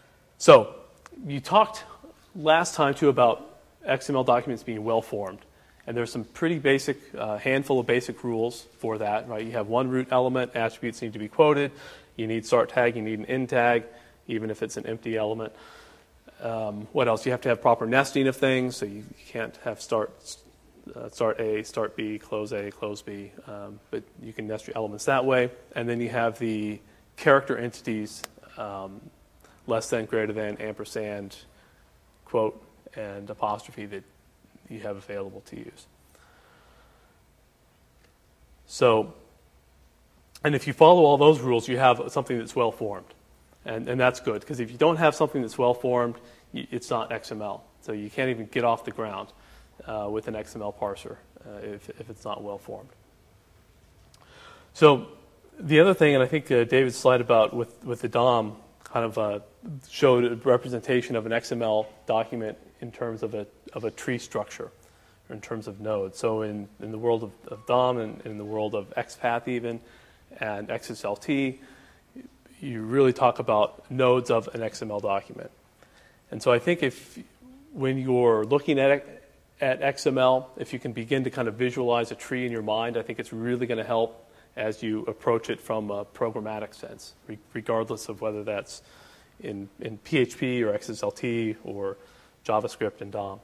So you talked last time, too, about X M L documents being well-formed. And there's some pretty basic, uh, handful of basic rules for that, right? You have one root element, attributes need to be quoted. You need start tag, you need an end tag, even if it's an empty element. Um, what else? You have to have proper nesting of things, so you, you can't have start uh, start A, start B, close A, close B, um, but you can nest your elements that way. And then you have the character entities, um, less than, greater than, ampersand, quote, and apostrophe that you have available to use. So, and if you follow all those rules, you have something that's well-formed. And, and that's good, because if you don't have something that's well-formed, it's not X M L. So you can't even get off the ground uh, with an X M L parser uh, if, if it's not well-formed. So the other thing, and I think uh, David's slide about with, with the D O M kind of uh, showed a representation of an X M L document in terms of a, of a tree structure, or in terms of nodes. So in, in the world of, of D O M and in the world of X path even, and X S L T, you really talk about nodes of an X M L document. And so I think if, when you're looking at, at X M L, if you can begin to kind of visualize a tree in your mind, I think it's really going to help as you approach it from a programmatic sense, re- regardless of whether that's in, in P H P or X S L T or JavaScript and D O M.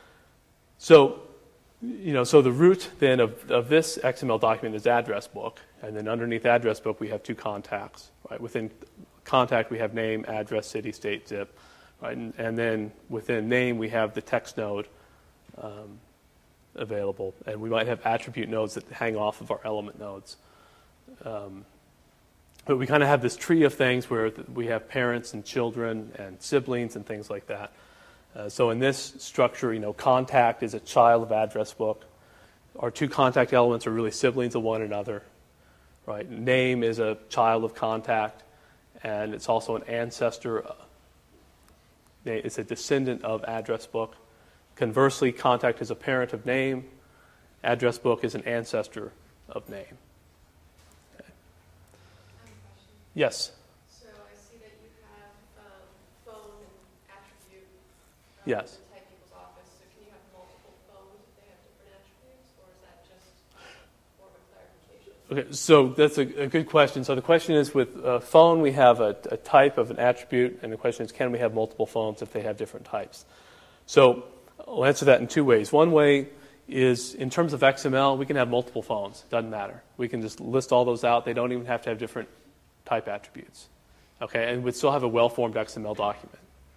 So, you know, so the root then of, of this X M L document is address book, and then underneath address book we have two contacts, right? Within contact we have name, address, city, state, zip, right? And, and then within name we have the text node um, available, and we might have attribute nodes that hang off of our element nodes. Um, but we kind of have this tree of things where th- we have parents and children and siblings and things like that. Uh, so in this structure, you know, contact is a child of address book. Our two contact elements are really siblings of one another, right? Name is a child of contact, and it's also an ancestor. Uh, it's a descendant of address book. Conversely, contact is a parent of name. Address book is an ancestor of name. Okay. I have a question. Yes. So I see that you have um, phone and attribute. Um, Yes. in Type Equals Office. So can you have multiple phones if they have different attributes, or is that just more of a clarification? Okay, so that's a, a good question. So the question is, with uh, phone, we have a, a type of an attribute, and the question is, can we have multiple phones if they have different types? So I'll answer that in two ways. One way is, in terms of X M L, we can have multiple phones. It doesn't matter. We can just list all those out. They don't even have to have different type attributes. Okay, and we'd still have a well-formed X M L document.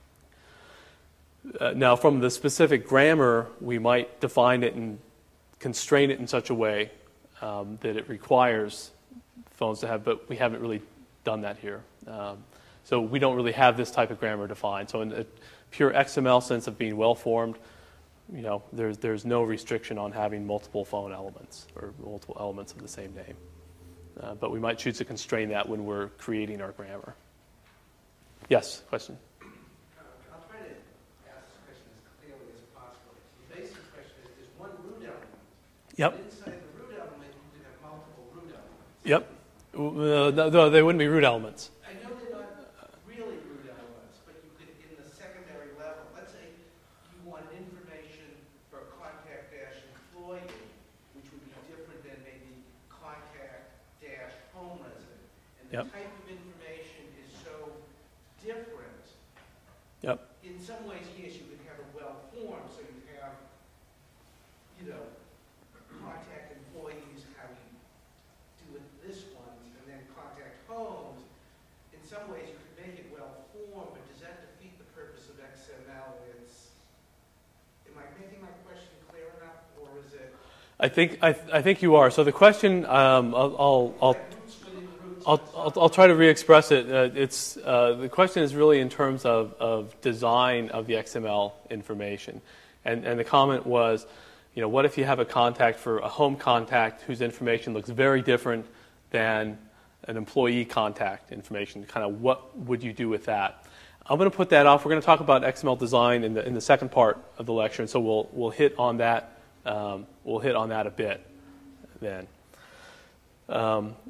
Uh, now, from the specific grammar, we might define it and constrain it in such a way um, that it requires phones to have, but we haven't really done that here. Um, so we don't really have this type of grammar defined. So in a pure X M L sense of being well-formed, you know, there's there's no restriction on having multiple phone elements or multiple elements of the same name. Uh, but we might choose to constrain that when we're creating our grammar. Yes, question? I'll try to ask this question as clearly as possible. The basic question is, there's one root element. Yep. And inside the root element, you can have multiple root elements. Yep. Uh, no, no, they wouldn't be root elements. I know they're not really root elements, but you could, in the secondary level, let's say you want information for a contact dash employee, which would be different than maybe contact dash home resident. And the Yep. type of information is so different. Yep. In some ways, yes, you could have a well-formed, so you have, you know, contact employees, how you do it this one, and then contact homes. In some ways, you could make it well-formed, but does that defeat the purpose of X M L? It's, am I making my question clear enough, or is it? I think I, I think you are. So the question, um, I'll I'll, I'll Like roots within roots, I'll, that's I'll, not- I'll try to re-express it. Uh, it's uh, the question is really in terms of, of design of the X M L information, and and the comment was, you know, what if you have a contact for a home contact whose information looks very different than an employee contact information? Kind of what would you do with that? I'm going to put that off. We're going to talk about X M L design in the in the second part of the lecture, and so we'll we'll hit on that. Um, we'll hit on that a bit then. Um,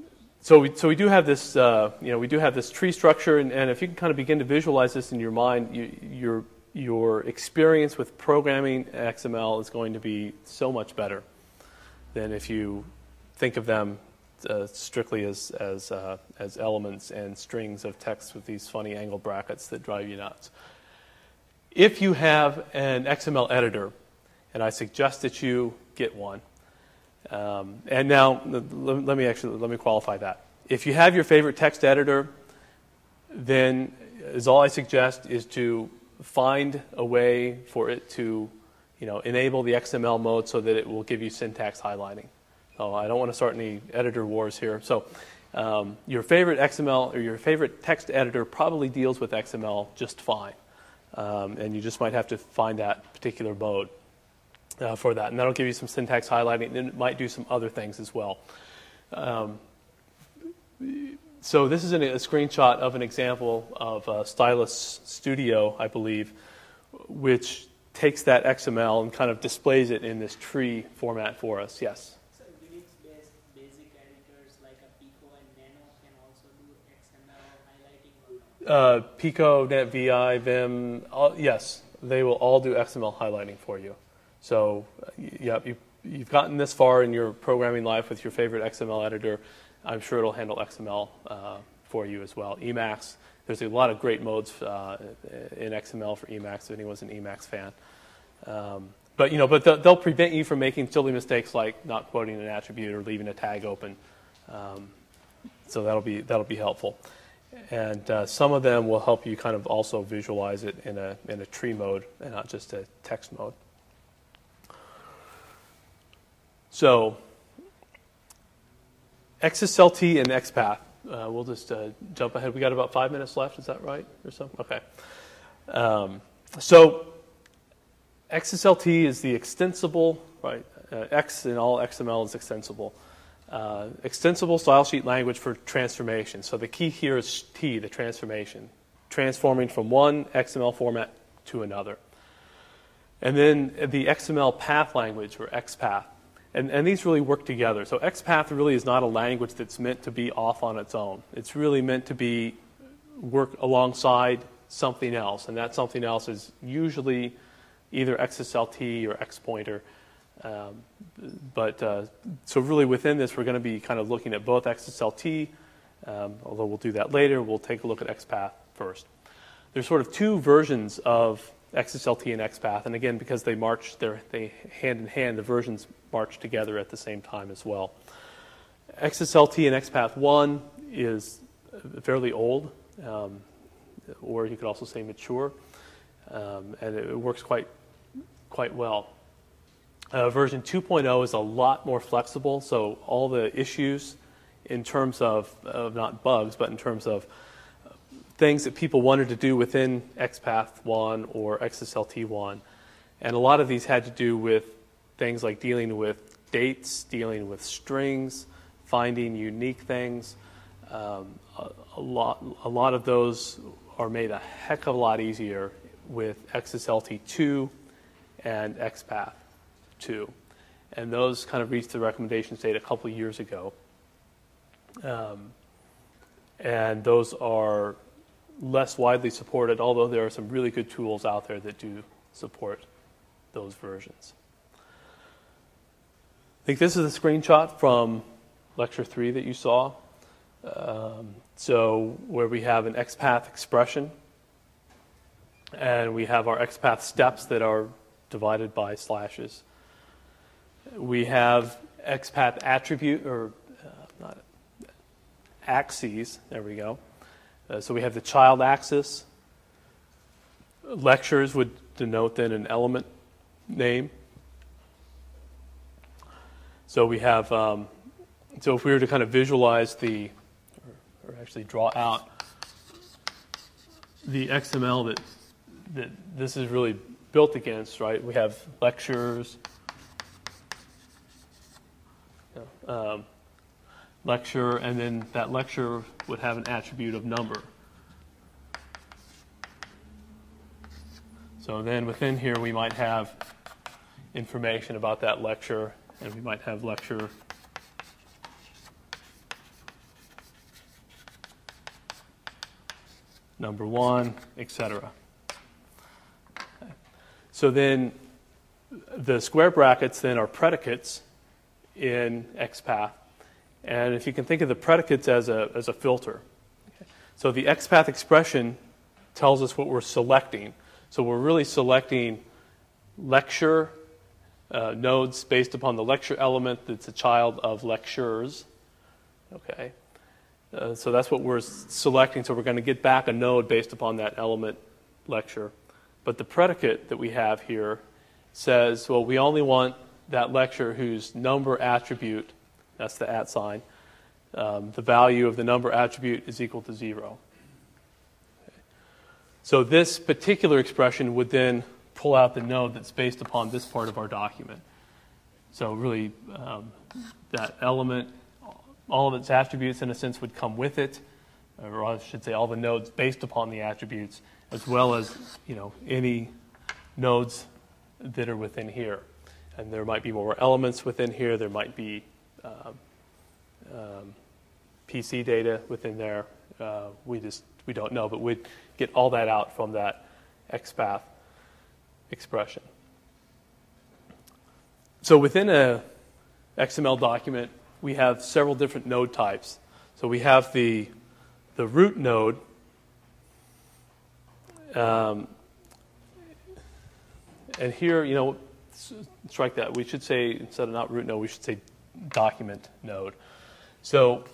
so we so we do have this uh, you know we do have this tree structure, and, and if you can kind of begin to visualize this in your mind, you, your your experience with programming X M L is going to be so much better than if you think of them uh, strictly as as uh, as elements and strings of text with these funny angle brackets that drive you nuts. If you have an X M L editor, and I suggest that you get one. Um, and now, let, let me actually let me qualify that. If you have your favorite text editor, then is all I suggest is to find a way for it to, you know, enable the X M L mode so that it will give you syntax highlighting. So I don't want to start any editor wars here. So um, your favorite X M L or your favorite text editor probably deals with X M L just fine, um, and you just might have to find that particular mode. Uh, for that, and that'll give you some syntax highlighting, and it might do some other things as well. Um, so this is an, a screenshot of an example of uh, Stylus Studio, I believe, which takes that X M L and kind of displays it in this tree format for us. Yes? So Unix-based basic editors like a Pico and Nano can also do X M L highlighting? Or no? Uh, Pico, NetVI, Vim, all, yes, they will all do X M L highlighting for you. So, uh, yeah, you, you've gotten this far in your programming life with your favorite X M L editor. I'm sure it'll handle X M L uh, for you as well. Emacs, there's a lot of great modes uh, in X M L for Emacs if anyone's an Emacs fan. Um, but you know, but they'll, they'll prevent you from making silly mistakes like not quoting an attribute or leaving a tag open. Um, so that'll be that'll be helpful. And uh, some of them will help you kind of also visualize it in a in a tree mode and not just a text mode. So, X S L T and XPath. Uh, we'll just uh, jump ahead. We got about five minutes left. Is that right, or so? Okay. Um, so, X S L T is the extensible, right? Uh, X in all X M L is extensible. Uh, extensible style sheet language for transformation. So the key here is T, the transformation, transforming from one X M L format to another. And then the X M L path language, or XPath. And, and these really work together. So XPath really is not a language that's meant to be off on its own. It's really meant to be work alongside something else, and that something else is usually either X S L T or Xpointer. Um, but uh, so really within this, we're going to be kind of looking at both X S L T, um, although we'll do that later. We'll take a look at XPath first. There's sort of two versions of X S L T and XPath, and again, because they march, they're, they hand in hand, the versions march together at the same time as well. X S L T and XPath one is fairly old, um, or you could also say mature, um, and it, it works quite quite well. Uh, version two point oh is a lot more flexible, so all the issues in terms of, of not bugs, but in terms of things that people wanted to do within XPath one or X S L T one. And a lot of these had to do with things like dealing with dates, dealing with strings, finding unique things. Um, a, a, lot, a lot of those are made a heck of a lot easier with X S L T two and XPath two. And those kind of reached the recommendation state a couple of years ago. Um, and those are less widely supported, although there are some really good tools out there that do support those versions. I think this is a screenshot from lecture three that you saw. Um, so where we have an XPath expression, and we have our XPath steps that are divided by slashes. We have XPath attribute, or uh, not axes, there we go. Uh, so we have the child axis. Lectures would denote then an element name. So we have, um, so if we were to kind of visualize the, or, or actually draw out the X M L that, that this is really built against, right? We have lectures, you know, um, lecture, and then that lecture would have an attribute of number. So then within here we might have information about that lecture, and we might have lecture number one, et cetera. Okay. So then the square brackets then are predicates in XPath. And if you can think of the predicates as a, as a filter. Okay. So the XPath expression tells us what we're selecting. So we're really selecting lecture uh, nodes based upon the lecture element that's a child of lectures. Okay. Uh, so that's what we're selecting. So we're going to get back a node based upon that element lecture. But the predicate that we have here says, well, we only want that lecture whose number attribute, that's the at sign, um, the value of the number attribute is equal to zero. Okay. So this particular expression would then pull out the node that's based upon this part of our document. So really, um, that element, all of its attributes, in a sense, would come with it, or I should say all the nodes based upon the attributes, as well as, you know, any nodes that are within here. And there might be more elements within here. There might be um, um, P C data within there. Uh, we just we don't know, but we'd get all that out from that XPath expression. So within a X M L document, we have several different node types. So we have the the root node. Um, and here, you know, strike that. We should say, instead of not root node, we should say document node. So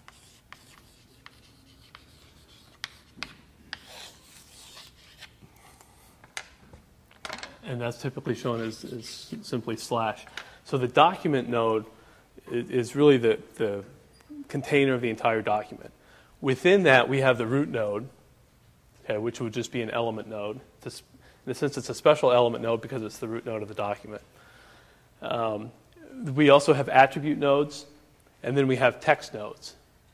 and that's typically shown as, as simply slash. So the document node is really the, the container of the entire document. Within that, we have the root node, okay, which would just be an element node. It's, in a sense, it's a special element node because it's the root node of the document. Um, we also have attribute nodes, and then we have text nodes.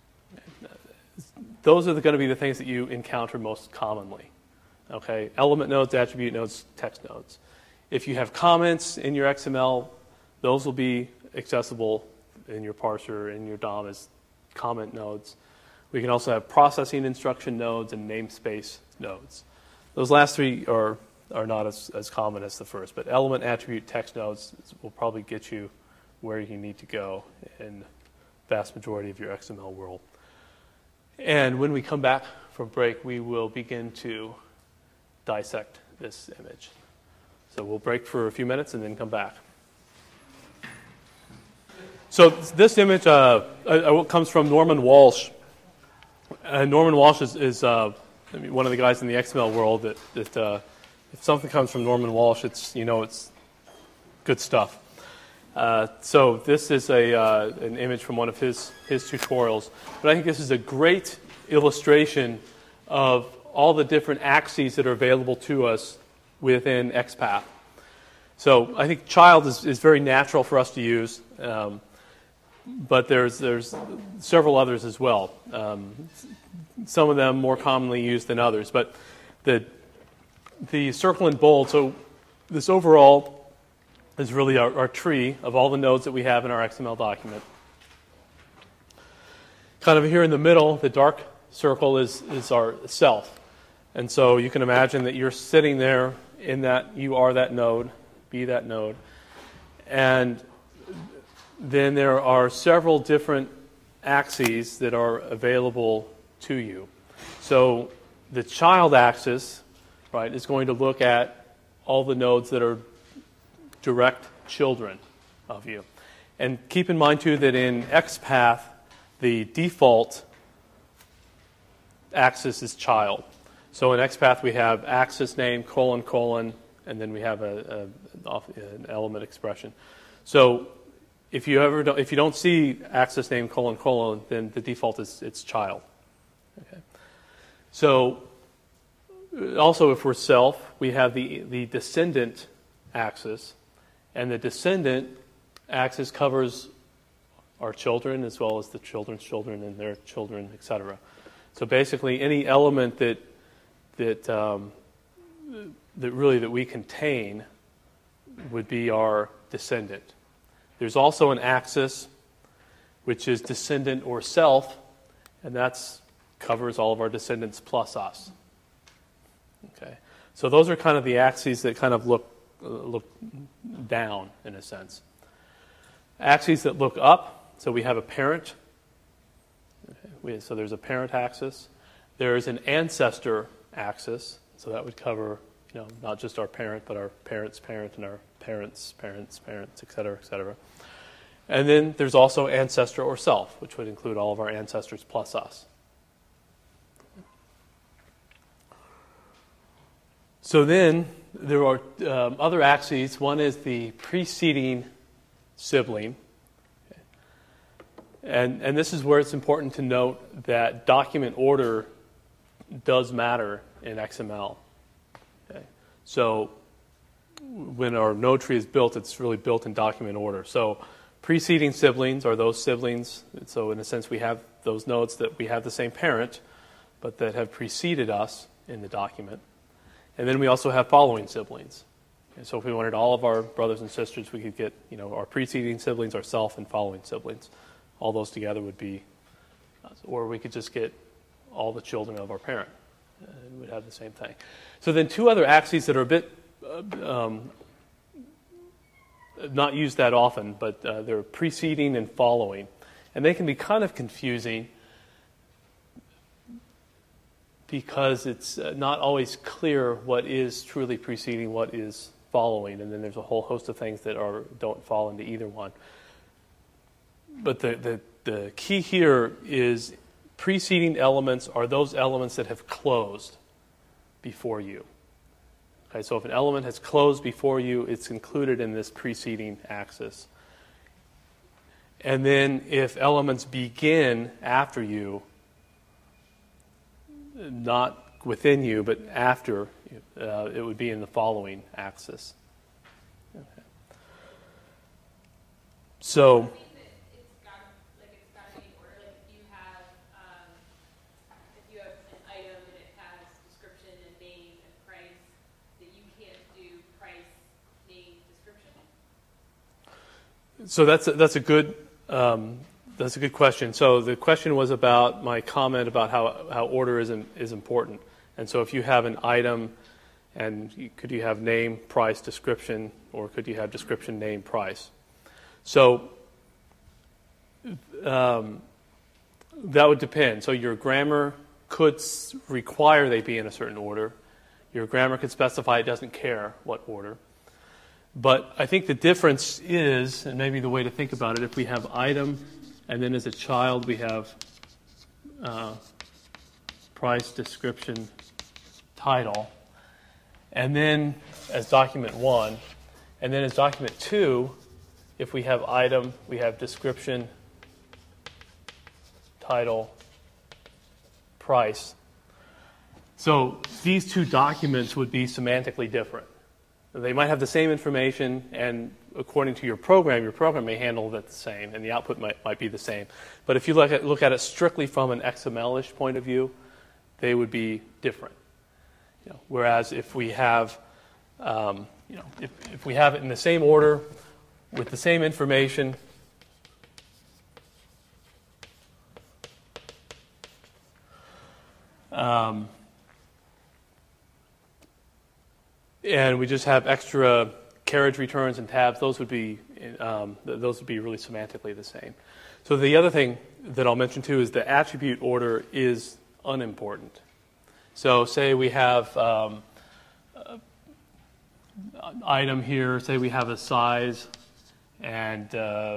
Those are going to be the things that you encounter most commonly. Okay, element nodes, attribute nodes, text nodes. If you have comments in your X M L, those will be accessible in your parser, in your D O M as comment nodes. We can also have processing instruction nodes and namespace nodes. Those last three are, are not as, as common as the first, but element, attribute, text nodes will probably get you where you need to go in the vast majority of your X M L world. And when we come back from break, we will begin to dissect this image. So we'll break for a few minutes and then come back. So this image uh, uh, comes from Norman Walsh. Uh, Norman Walsh is, is uh, I mean, one of the guys in the X M L world that, that uh, if something comes from Norman Walsh, it's, you know, it's good stuff. Uh, so this is a uh, an image from one of his his tutorials. But I think this is a great illustration of all the different axes that are available to us within XPath. So I think child is, is very natural for us to use, um, but there's there's several others as well. Um, some of them more commonly used than others. But the the circle and bold, so this overall is really our, our tree of all the nodes that we have in our X M L document. Kind of here in the middle, the dark circle is, is our self. And so you can imagine that you're sitting there in that, you are that node, be that node. And then there are several different axes that are available to you. So the child axis, right, is going to look at all the nodes that are direct children of you. And keep in mind, too, that in XPath, the default axis is child. So in XPath, we have axis name, colon, colon, and then we have a, a, an element expression. So if you ever don't, if you don't see axis name, colon, colon, then the default is it's child. Okay. So also, if we're self, we have the, the descendant axis. And the descendant axis covers our children as well as the children's children and their children, et cetera. So basically, any element that that um, that really that we contain would be our descendant. There's also an axis which is descendant or self, and that's covers all of our descendants plus us. Okay, so those are kind of the axes that kind of look uh, look down in a sense. Axes that look up, so we have a parent. Okay, we, so there's a parent axis. There's an ancestor axis, so that would cover, you know, not just our parent, but our parents' parent and our parents' parents' parents, et cetera, et cetera. And then there's also ancestor or self, which would include all of our ancestors plus us. So then there are um, other axes. One is the preceding sibling. Okay. And, and this is where it's important to note that document order does matter in X M L. Okay. So when our node tree is built, it's really built in document order. So preceding siblings are those siblings. So in a sense, we have those nodes that we have the same parent, but that have preceded us in the document. And then we also have following siblings. And so if we wanted all of our brothers and sisters, we could get, you know, our preceding siblings, our self, and following siblings. All those together would be, or we could just get all the children of our parent. And we'd have the same thing. So then two other axes that are a bit uh, um, not used that often, but uh, they're preceding and following. And they can be kind of confusing because it's uh, not always clear what is truly preceding, what is following, and then there's a whole host of things that are don't fall into either one. But the, the, the key here is preceding elements are those elements that have closed before you. Okay, so if an element has closed before you, it's included in this preceding axis. And then if elements begin after you, not within you, but after, uh, it would be in the following axis. Okay. So, I think that it's got, like, it's got to be in order. Like, if you have, um, if you have an item and it has description and name and price, that you can't do price, name, description. so that's a, that's a good um, that's a good question. So the question was about my comment about how how order is is important. And so if you have an item, and you, could you have name, price, description, or could you have description, name, price? So um, that would depend. So your grammar could s- require they be in a certain order. Your grammar could specify it doesn't care what order. But I think the difference is, and maybe the way to think about it, if we have item, and then as a child we have uh, price, description, title, and then as document one, and then as document two, if we have item, we have description, title, price. So these two documents would be semantically different. They might have the same information, and according to your program, your program may handle that the same, and the output might, might be the same. But if you look at, look at it strictly from an X M L-ish point of view, they would be different. You know, whereas if we have, um, you know, if, if we have it in the same order with the same information, um, and we just have extra carriage returns and tabs, those would be um, those would be really semantically the same. So the other thing that I'll mention too is the attribute order is unimportant. So say we have um, an item here, say we have a size and uh,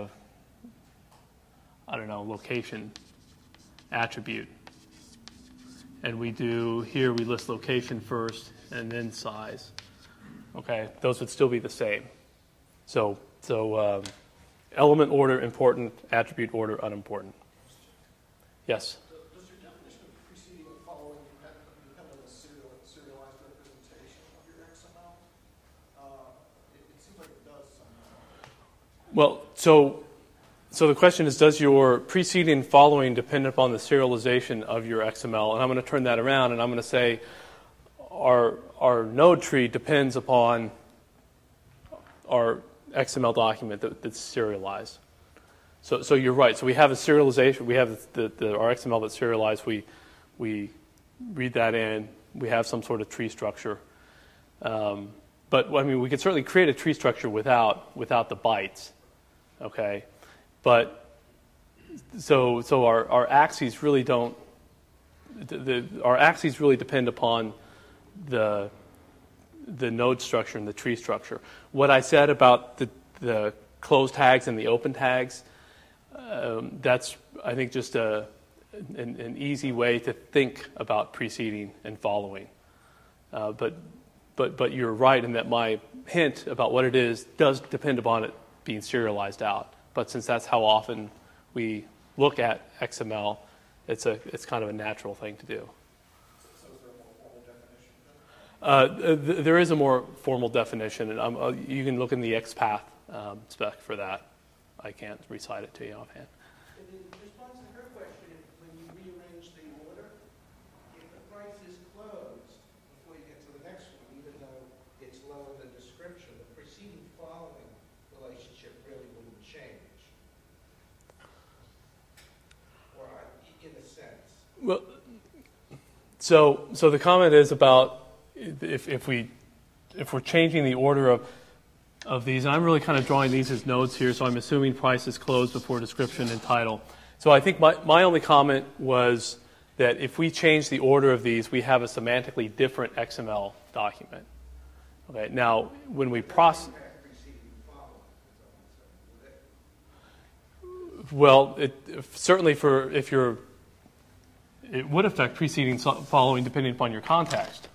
I don't know, location attribute. And we do, here we list location first and then size. Okay, those would still be the same. So, so um, element order important, attribute order unimportant. Yes? Does your definition of preceding and following depend, depend on the serial, serialized representation of your X M L? Uh, it, it seems like it does somehow. Well, so so the question is, does your preceding and following depend upon the serialization of your X M L? And I'm going to turn that around, and I'm going to say our our node tree depends upon our X M L document that, that's serialized. So so you're right. So we have a serialization. We have the, the our X M L that's serialized. We we read that in, we have some sort of tree structure. Um, but I mean, we could certainly create a tree structure without without the bytes, okay? But so so our, our axes really don't. The, the, our axes really depend upon the the node structure and the tree structure. What I said about the the closed tags and the open tags, um, that's I think just a an, an easy way to think about preceding and following. Uh, but but but you're right in that my hint about what it is does depend upon it being serialized out. But since that's how often we look at X M L, it's a it's kind of a natural thing to do. So is there a more formal definition then? Uh, th- there is a more formal definition, and um, uh, you can look in the XPath um, spec for that. I can't recite it to you offhand. And in response to her question, if, when you rearrange the order, if the price is closed before you get to the next one, even though it's lower than description, the preceding following relationship really wouldn't change. Or I- in a sense. Well, so so the comment is about if if we if we're changing the order of of these, and I'm really kind of drawing these as nodes here, so I'm assuming price is closed before description and title. So I think my, my only comment was that if we change the order of these, we have a semantically different X M L document. Okay. Now, when we process, well, it, certainly for if you're, it would affect preceding following depending upon your context.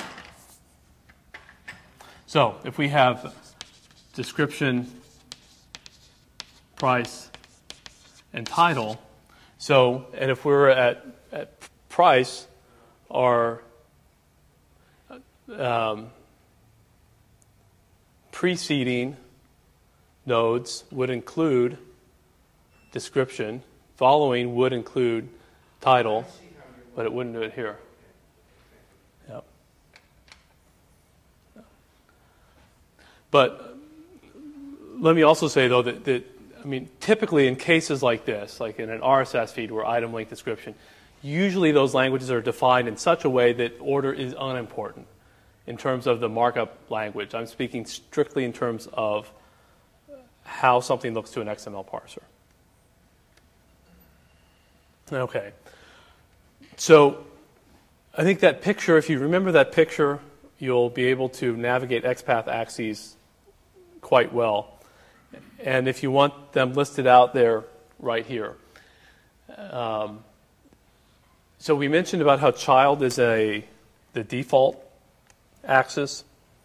So if we have description, price, and title. So, and if we're at, at price, our um, preceding nodes would include description, following would include title, but it wouldn't do it here. Yep. But let me also say, though, that, that, I mean, typically in cases like this, like in an R S S feed where item link description, usually those languages are defined in such a way that order is unimportant in terms of the markup language. I'm speaking strictly in terms of how something looks to an X M L parser. Okay. So I think that picture, if you remember that picture, you'll be able to navigate XPath axes quite well. And if you want them listed out there, right here. Um, so we mentioned about how child is a the default axis,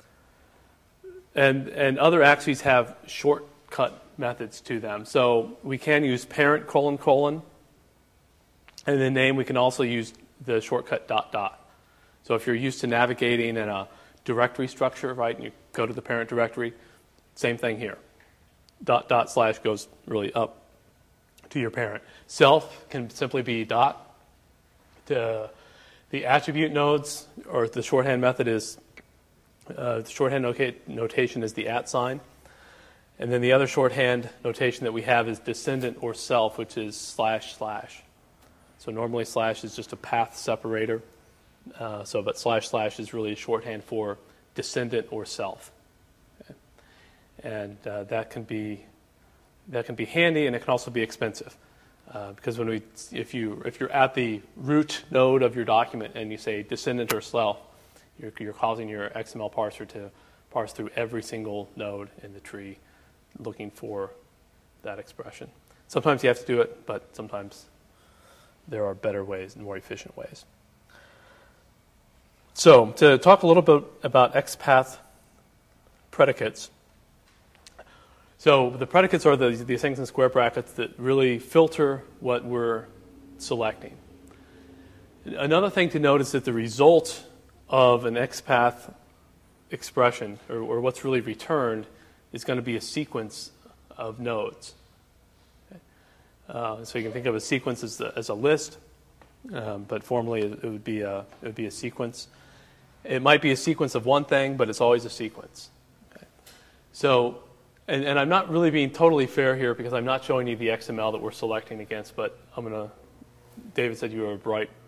and and other axes have shortcut methods to them. So we can use parent colon colon, and in the name we can also use the shortcut dot dot. So if you're used to navigating in a directory structure, right, and you go to the parent directory, same thing here. Dot dot slash goes really up to your parent. Self can simply be dot. The, the attribute nodes, or the shorthand method is, uh, the shorthand nota- notation is the at sign. And then the other shorthand notation that we have is descendant or self, which is slash slash. So normally slash is just a path separator. Uh, so, but slash slash is really shorthand for descendant or self. And uh, that can be that can be handy, and it can also be expensive, uh, because when we if you if you're at the root node of your document and you say descendant or self, you're, you're causing your X M L parser to parse through every single node in the tree, looking for that expression. Sometimes you have to do it, but sometimes there are better ways and more efficient ways. So to talk a little bit about XPath predicates. So the predicates are the, these things in square brackets that really filter what we're selecting. Another thing to note is that the result of an XPath expression, or, or what's really returned, is going to be a sequence of nodes. Okay. Uh, so you can think of a sequence as, the, as a list, um, but formally it, it would be a it would be a sequence. It might be a sequence of one thing, but it's always a sequence. Okay. So. And, and I'm not really being totally fair here because I'm not showing you the X M L that we're selecting against, but I'm going to, David said you were a bright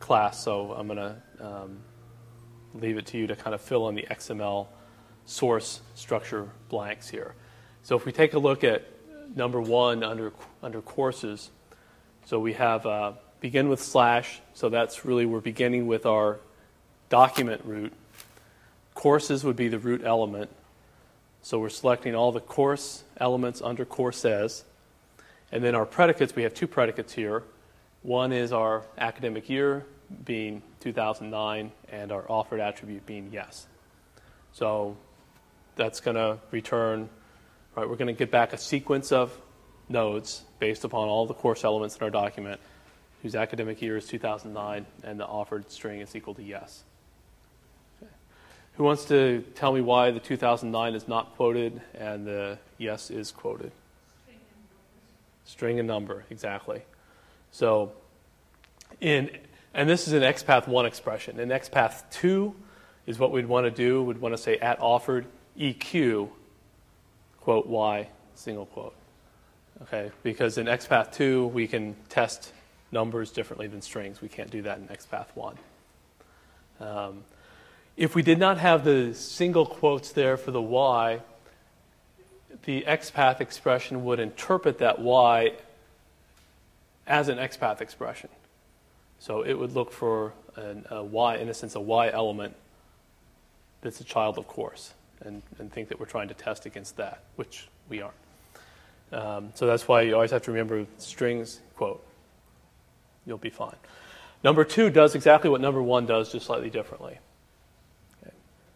class, so I'm going to um, leave it to you to kind of fill in the X M L source structure blanks here. So if we take a look at number one under under courses, so we have uh, begin with slash, so that's really, we're beginning with our document root. Courses would be the root element, so we're selecting all the course elements under courses. And then our predicates, we have two predicates here. One is our academic year being two thousand nine and our offered attribute being yes. So that's going to return, right, we're going to get back a sequence of nodes based upon all the course elements in our document whose academic year is two thousand nine and the offered string is equal to yes. Okay. Who wants to tell me why the two thousand nine is not quoted and the yes is quoted? String and number, exactly. So, in and this is an X path one expression. In X path two is what we'd want to do. We'd want to say at offered E Q, quote Y, single quote. Okay, because in X path two we can test numbers differently than strings. We can't do that in X path one. Um, if we did not have the single quotes there for the Y, the X path expression would interpret that Y as an X path expression. So it would look for an, a Y, in a sense, a Y element that's a child of course, and, and think that we're trying to test against that, which we aren't. Um, so that's why you always have to remember strings, quote. You'll be fine. Number two does exactly what number one does, just slightly differently. Okay,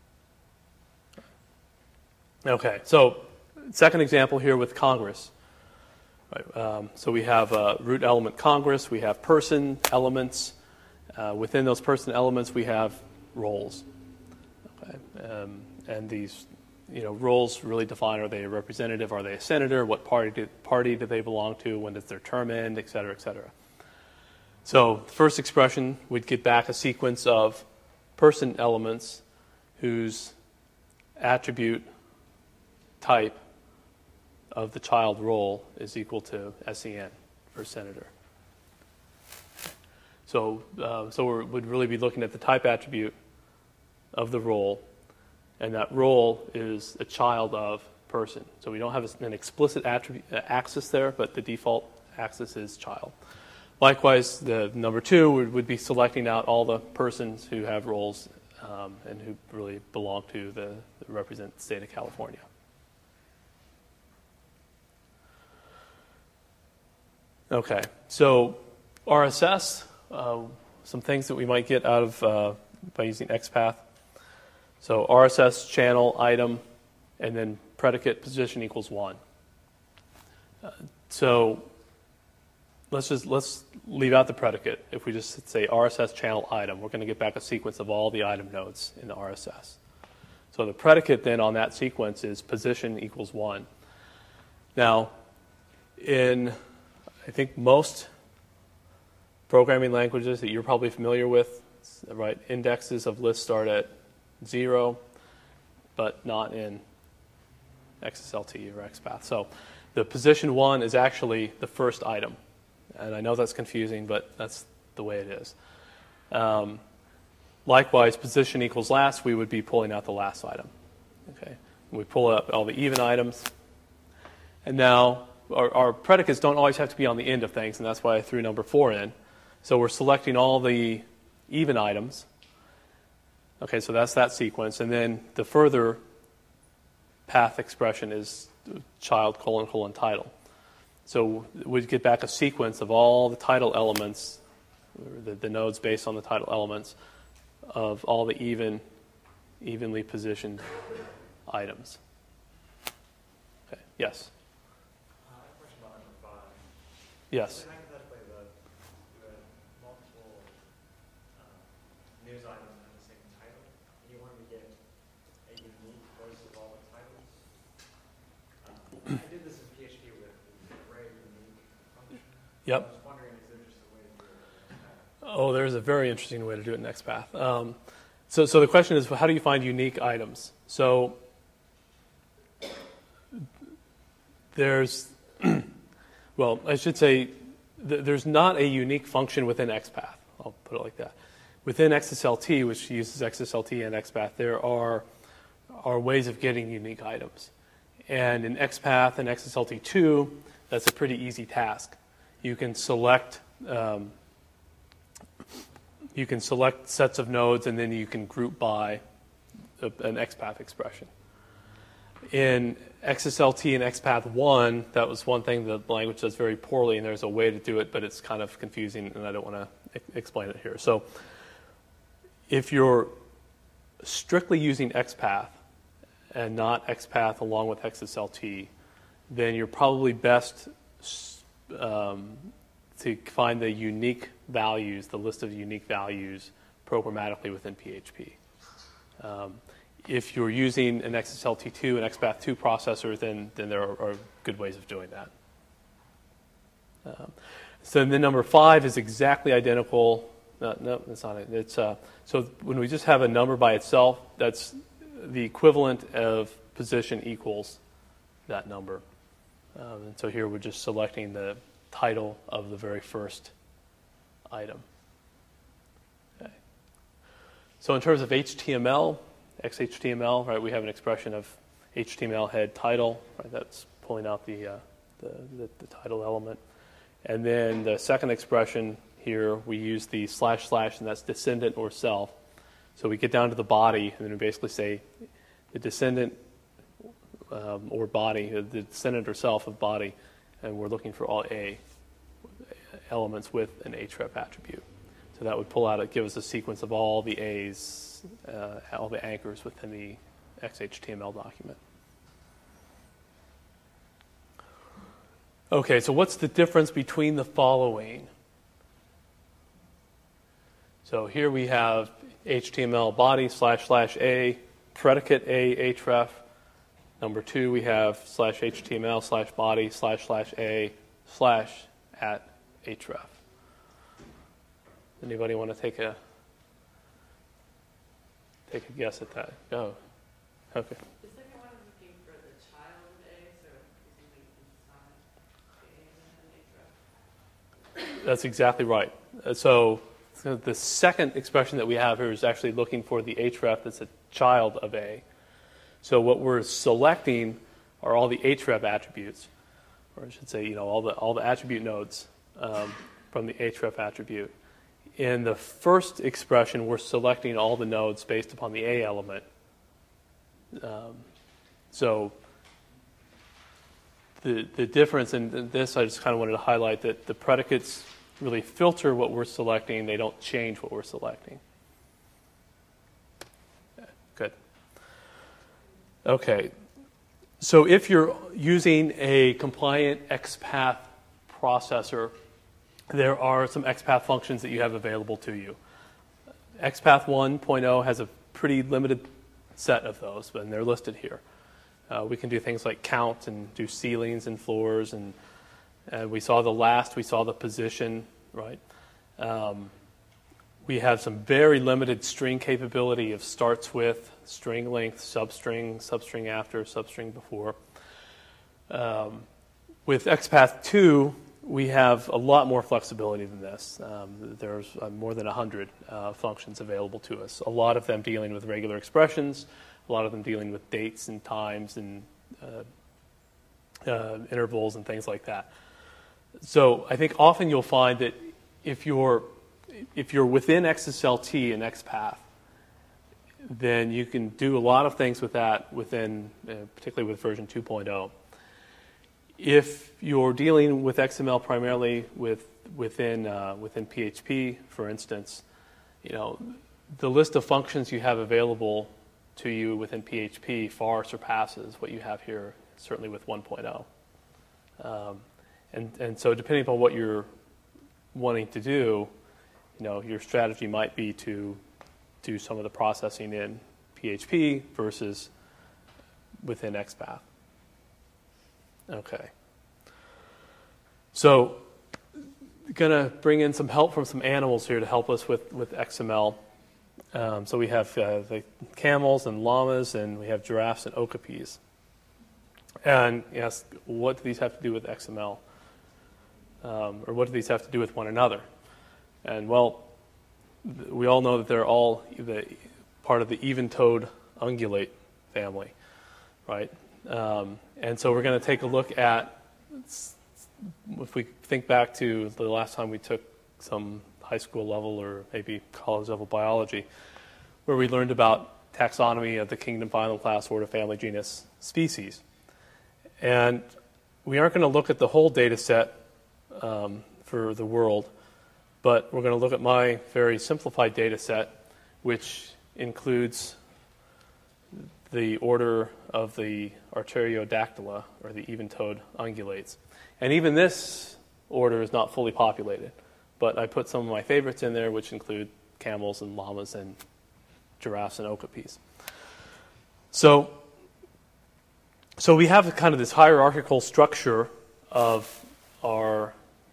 okay so second example here with Congress. Right, um, so we have uh, root element Congress, we have person elements. Uh, within those person elements, we have roles. Okay, um, and these, you know, roles really define: are they a representative? Are they a senator? What party do, party do they belong to? When does their term end? Et cetera, et cetera. So the first expression, we'd get back a sequence of person elements whose attribute type of the child role is equal to S E N for senator. So, uh, so we would really be looking at the type attribute of the role, and that role is a child of person. So we don't have an explicit attribute, uh, axis there, but the default axis is child. Likewise, the number two would, would be selecting out all the persons who have roles um, and who really belong to the, the represent the state of California. Okay, so R S S, uh, some things that we might get out of uh, by using X path. So R S S channel item, and then predicate position equals one. Uh, so let's just let's leave out the predicate. If we just say R S S channel item, we're going to get back a sequence of all the item nodes in the R S S. So the predicate then on that sequence is position equals one. Now, in I think most programming languages that you're probably familiar with, right, indexes of lists start at zero, but not in X S L T or X path. So the position one is actually the first item. And I know that's confusing, but that's the way it is. Um, likewise, position equals last, we would be pulling out the last item. Okay, we pull up all the even items. And now our, our predicates don't always have to be on the end of things, and that's why I threw number four in. So we're selecting all the even items. Okay, so that's that sequence. And then the further path expression is child colon colon title. So we'd get back a sequence of all the title elements, the, the nodes based on the title elements, of all the even, evenly positioned items. Okay, yes? Uh, I have a question about number five. Yes. So hypothetically, the, you had multiple uh, news items in the same title, and you wanted to get a unique voice of all the titles. Uh, I did this in P H P with the array unique function. Yep. I was wondering, is there just a way to do it? Oh, there's a very interesting way to do it in X path. Um, so, so the question is, how do you find unique items? So there's, well, I should say th- there's not a unique function within X path. I'll put it like that. Within X S L T, which uses X S L T and XPath, there are, are ways of getting unique items. And in XPath and X S L T two, that's a pretty easy task. You can select um, you can select sets of nodes, and then you can group by a, an XPath expression. In X S L T and XPath one, that was one thing the language does very poorly, and there's a way to do it, but it's kind of confusing, and I don't want to e- explain it here. So if you're strictly using XPath and not XPath along with X S L T, then you're probably best um, to find the unique values, the list of unique values programmatically within P H P. Um, if you're using an X S L T two and XPath two processor, then, then there are, are good ways of doing that. Um, so then number five is exactly identical. No, no, that's not it. It's, uh, so when we just have a number by itself, that's the equivalent of position equals that number. Um, and so here we're just selecting the title of the very first item. Okay. So in terms of H T M L, X H T M L, right, we have an expression of H T M L head title, right, that's pulling out the, uh, the, the, the title element. And then the second expression here, we use the slash slash, and that's descendant or self. So we get down to the body, and then we basically say the descendant um, or body, the descendant or self of body, and we're looking for all A elements with an href attribute. So that would pull out, it gives us a sequence of all the A's, uh, all the anchors within the X H T M L document. Okay, so what's the difference between the following? So here we have H T M L body slash slash A, predicate A, href. Number two, we have slash H T M L slash body slash slash A slash at href. Anybody want to take a take a guess at that? Go. Okay. The second one is looking for the child of A, so something inside A and then href. That's exactly right. Uh, So, so the second expression that we have here is actually looking for the href that's a child of A. So what we're selecting are all the href attributes, or I should say, you know, all the all the attribute nodes um, from the href attribute. In the first expression, we're selecting all the nodes based upon the A element. Um, so the the difference in this, I just kind of wanted to highlight that the predicates really filter what we're selecting. They don't change what we're selecting. Good. Okay. So if you're using a compliant XPath processor, there are some XPath functions that you have available to you. XPath one point oh has a pretty limited set of those, and they're listed here. Uh, we can do things like count and do ceilings and floors, and uh, we saw the last, we saw the position, right? Um, we have some very limited string capability of starts with, string length, substring, substring after, substring before. Um, with XPath two, we have a lot more flexibility than this. Um, there's uh, more than one hundred uh, functions available to us, a lot of them dealing with regular expressions, a lot of them dealing with dates and times and uh, uh, intervals and things like that. So I think often you'll find that if you're if you're within X S L T and XPath, then you can do a lot of things with that within, uh, particularly with version two point oh. If you're dealing with X M L primarily with within uh, within P H P, for instance, you know, the list of functions you have available to you within P H P far surpasses what you have here, certainly with one point oh. Um, and and so depending upon what you're wanting to do, you know, your strategy might be to do some of the processing in P H P versus within XPath. Okay. So, going to bring in some help from some animals here to help us with, with X M L. Um, so we have uh, the camels and llamas, and we have giraffes and okapis. And yes, what do these have to do with X M L? Um, or what do these have to do with one another? And well, th- we all know that they're all the, part of the even-toed ungulate family, right? Um, and so we're going to take a look at, if we think back to the last time we took some high school level or maybe college level biology, where we learned about taxonomy of the kingdom, phylum, class, order, family, genus, species. And we aren't going to look at the whole data set um, for the world, but we're going to look at my very simplified data set, which includes the order of the Arteriodactyla, or the even-toed ungulates. And even this order is not fully populated, but I put some of my favorites in there, which include camels and llamas and giraffes and okapis. So, so we have kind of this hierarchical structure of our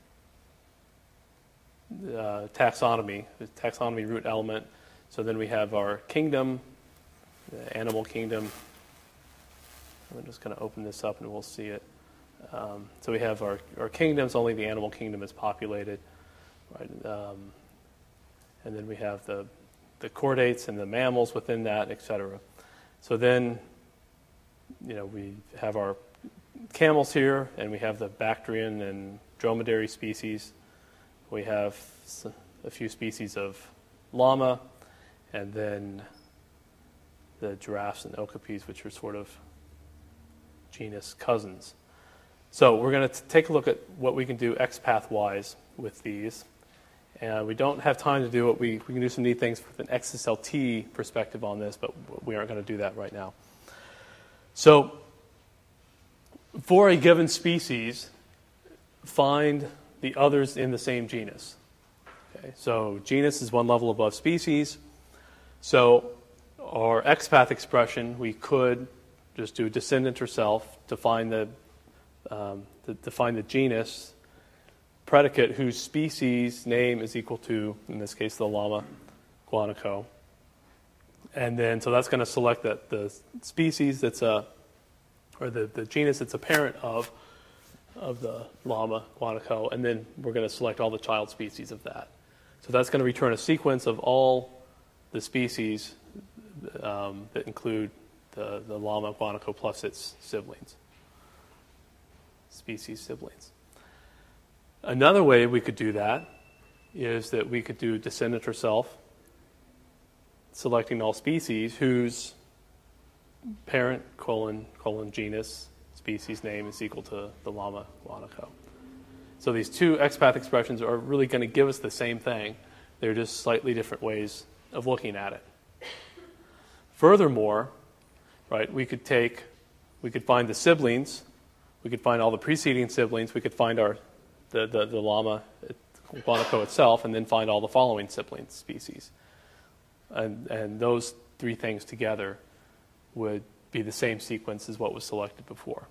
uh, taxonomy, the taxonomy root element. So then we have our kingdom, the animal kingdom. I'm just going to open this up and we'll see it. Um, so we have our, our kingdoms, only the animal kingdom is populated. Right? Um, and then we have the, the chordates and the mammals within that, et cetera. So then, you know, we have our camels here, and we have the Bactrian and dromedary species. We have a few species of llama, and then the giraffes and okapis, which are sort of genus cousins. So we're going to take a look at what we can do XPath-wise with these. And we don't have time to do it. We, we can do some neat things with an X S L T perspective on this, but we aren't going to do that right now. So for a given species, find the others in the same genus. Okay, so genus is one level above species. So our XPath expression, we could just do descendant or self to find the, um, to, to find the genus predicate whose species name is equal to, in this case, the llama guanaco. And then, so that's going to select the, the species that's a, or the, the genus that's a parent of, of the llama guanaco, and then we're going to select all the child species of that. So that's going to return a sequence of all the species um, that include the, the llama guanaco plus its siblings, species siblings. Another way we could do that is that we could do descendant or self, selecting all species whose parent colon colon genus species name is equal to the llama guanaco. So these two XPath expressions are really going to give us the same thing. They're just slightly different ways of looking at it. Furthermore, right, we could take, we could find the siblings, we could find all the preceding siblings, we could find our the, the, the llama guanaco itself, and then find all the following sibling species. And, and those three things together would be the same sequence as what was selected before.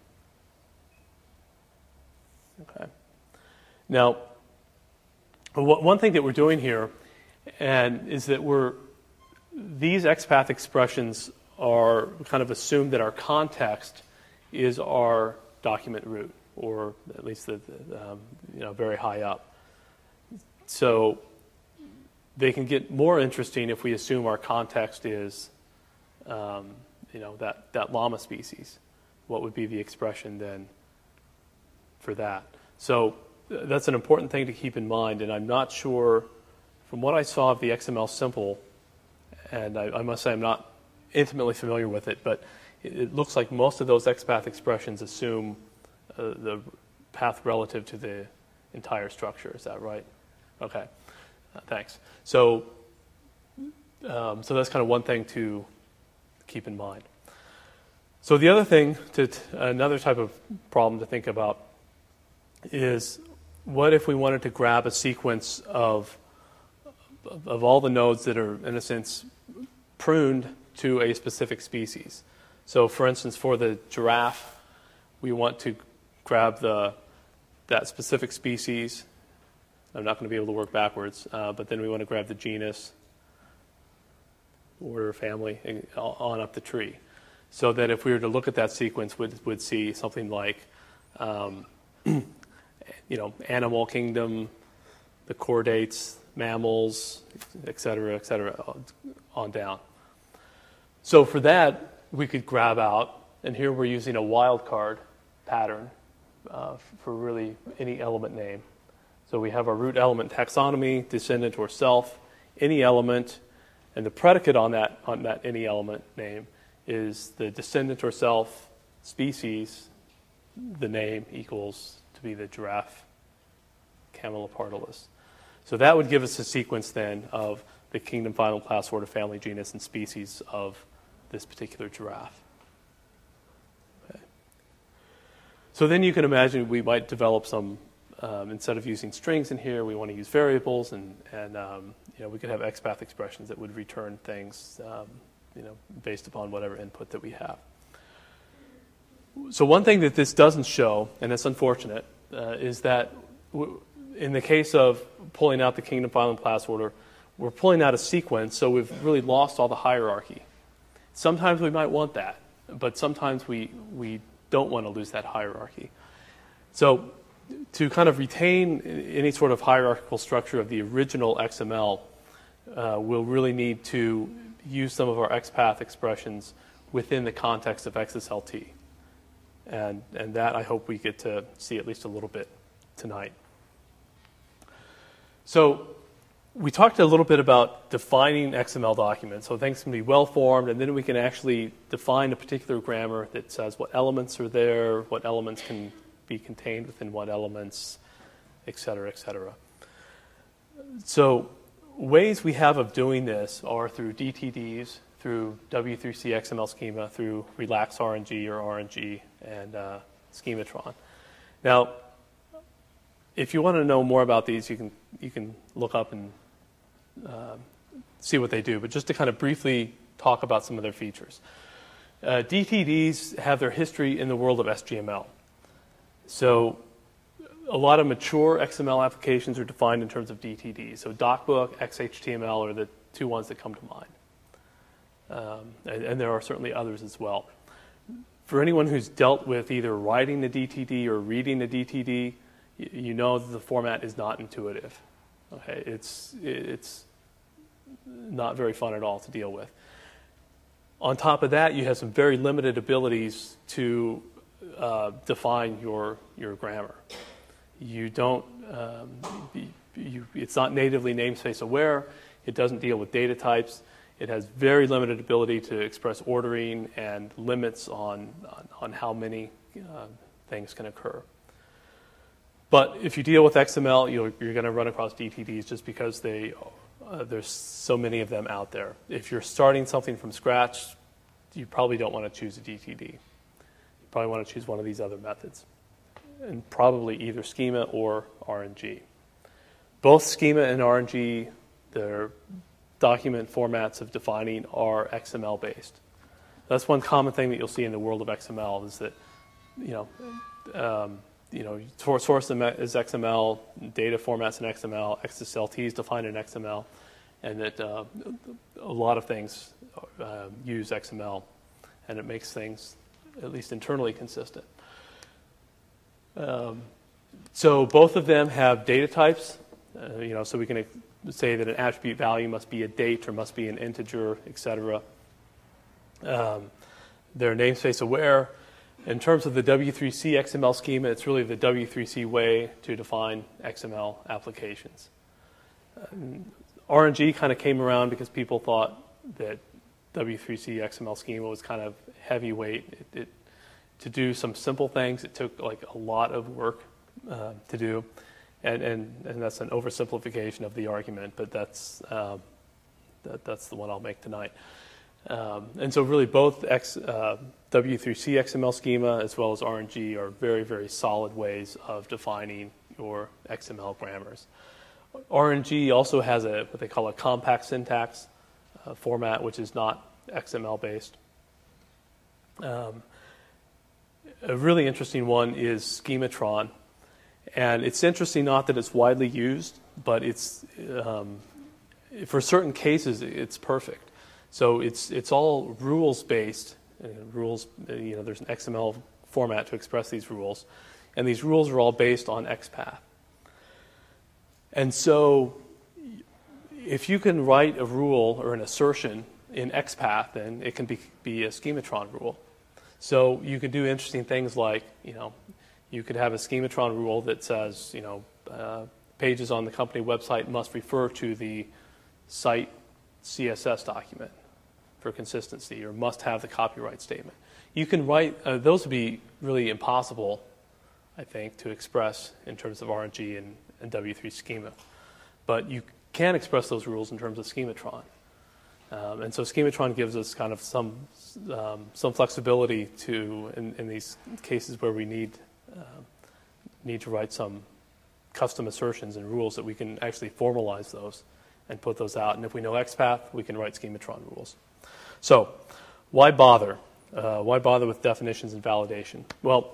Okay. Now, one thing that we're doing here and is that we're, these XPath expressions are kind of assume that our context is our document root, or at least the, the um, you know, very high up. So they can get more interesting if we assume our context is, um, you know, that, that llama species. What would be the expression then for that? So that's an important thing to keep in mind, and I'm not sure, from what I saw of the X M L simple, and I, I must say I'm not intimately familiar with it, but it, it looks like most of those XPath expressions assume uh, the path relative to the entire structure. Is that right? Okay, uh, thanks. So, um, so that's kind of one thing to keep in mind. So the other thing, to t- another type of problem to think about is, what if we wanted to grab a sequence of of all the nodes that are, in a sense, pruned to a specific species? So, for instance, for the giraffe, we want to grab the that specific species. I'm not going to be able to work backwards, uh, but then we want to grab the genus, order, family, and on up the tree. So that if we were to look at that sequence, we'd, would see something like, um, you know, animal kingdom, the chordates, mammals, et cetera, et cetera, on down. So for that, we could grab out, and here we're using a wildcard pattern uh, for really any element name. So we have our root element taxonomy, descendant or self, any element, and the predicate on that on that any element name is the descendant or self species, the name equals to be the giraffe Camelopardalis. So that would give us a sequence then of the kingdom, final, class, order, family, genus, and species of this particular giraffe. Okay. So then you can imagine we might develop some, um, instead of using strings in here, we want to use variables, and, and um, you know, we could have XPath expressions that would return things um, you know, based upon whatever input that we have. So one thing that this doesn't show, and it's unfortunate, uh, is that w- in the case of pulling out the kingdom, file, and class order, we're pulling out a sequence, so we've really lost all the hierarchy. Sometimes we might want that, but sometimes we, we don't want to lose that hierarchy. So to kind of retain any sort of hierarchical structure of the original X M L, uh, we'll really need to use some of our XPath expressions within the context of X S L T. And, and that I hope we get to see at least a little bit tonight. So we talked a little bit about defining X M L documents. So things can be well-formed, and then we can actually define a particular grammar that says what elements are there, what elements can be contained within what elements, et cetera, et cetera. So ways we have of doing this are through D T Ds, through W three C X M L schema, through Relax R N G or R N G, and uh, Schematron. Now, if you want to know more about these, you can you can look up and uh, see what they do. But just to kind of briefly talk about some of their features, uh, D T Ds have their history in the world of S G M L. So a lot of mature X M L applications are defined in terms of D T Ds. So DocBook, X H T M L are the two ones that come to mind. Um, and, and there are certainly others as well. For anyone who's dealt with either writing the D T D or reading the D T D, you, you know that the format is not intuitive. Okay, it's it's not very fun at all to deal with. On top of that, you have some very limited abilities to uh, define your your grammar. You don't. Um, you, it's not natively namespace aware. It doesn't deal with data types. It has very limited ability to express ordering and limits on, on, on how many uh, things can occur. But if you deal with X M L, you're, you're going to run across D T Ds just because they, uh, there's so many of them out there. If you're starting something from scratch, you probably don't want to choose a D T D. You probably want to choose one of these other methods, and probably either Schema or R N G. Both Schema and R N G, they're document formats of defining are X M L based. That's one common thing that you'll see in the world of X M L is that, you know, um, you know, source is X M L, data formats in X M L, X S L T is defined in X M L, and that uh, a lot of things uh, use X M L, and it makes things at least internally consistent. Um, so both of them have data types, uh, you know, so we can say that an attribute value must be a date or must be an integer, et cetera. Um, they're namespace aware. In terms of the W three C X M L schema, it's really the W three C way to define X M L applications. Um, R N G kind of came around because people thought that W three C X M L schema was kind of heavyweight. It, it, to do some simple things, it took like a lot of work uh, to do. And, and and that's an oversimplification of the argument, but that's uh, that, that's the one I'll make tonight. Um, and so really both X, uh, W three C X M L schema as well as R N G are very, very solid ways of defining your X M L grammars. R N G also has a what they call a compact syntax uh, format, which is not X M L based. Um, a really interesting one is Schematron. And it's interesting not that it's widely used, but it's um, for certain cases it's perfect. So it's it's all rules based. Uh, rules, you know, there's an X M L format to express these rules, and these rules are all based on XPath. And so if you can write a rule or an assertion in XPath, then it can be, be a schematron rule. So you could do interesting things like, you know, you could have a schematron rule that says, you know, uh, pages on the company website must refer to the site C S S document for consistency, or must have the copyright statement. You can write, uh, those would be really impossible, I think, to express in terms of R N G and, and W three schema. But you can express those rules in terms of schematron. Um, and so schematron gives us kind of some um, some flexibility to, in, in these cases where we need uh, need to write some custom assertions and rules, that we can actually formalize those and put those out. And if we know XPath, we can write schematron rules. So why bother? Uh, why bother with definitions and validation? Well,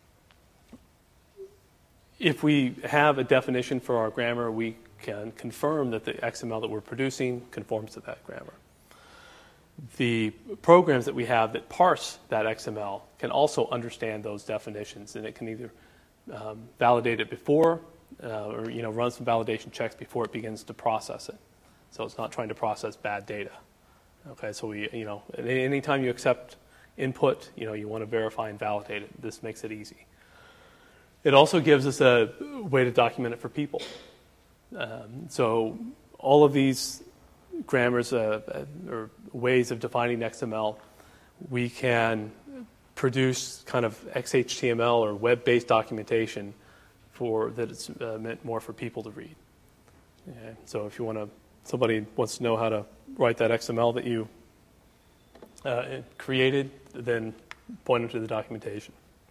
if we have a definition for our grammar, we can confirm that the X M L that we're producing conforms to that grammar. The programs that we have that parse that X M L can also understand those definitions, and it can either um, validate it before uh, or you know run some validation checks before it begins to process it. So it's not trying to process bad data. Okay, so we you know anytime you accept input, you know you want to verify and validate it. This makes it easy. It also gives us a way to document it for people. Um, so all of these grammars uh, or ways of defining X M L, we can produce kind of X H T M L or web-based documentation for that it's uh, meant more for people to read. Okay. So if you want to, somebody wants to know how to write that X M L that you uh, created, then point them to the documentation.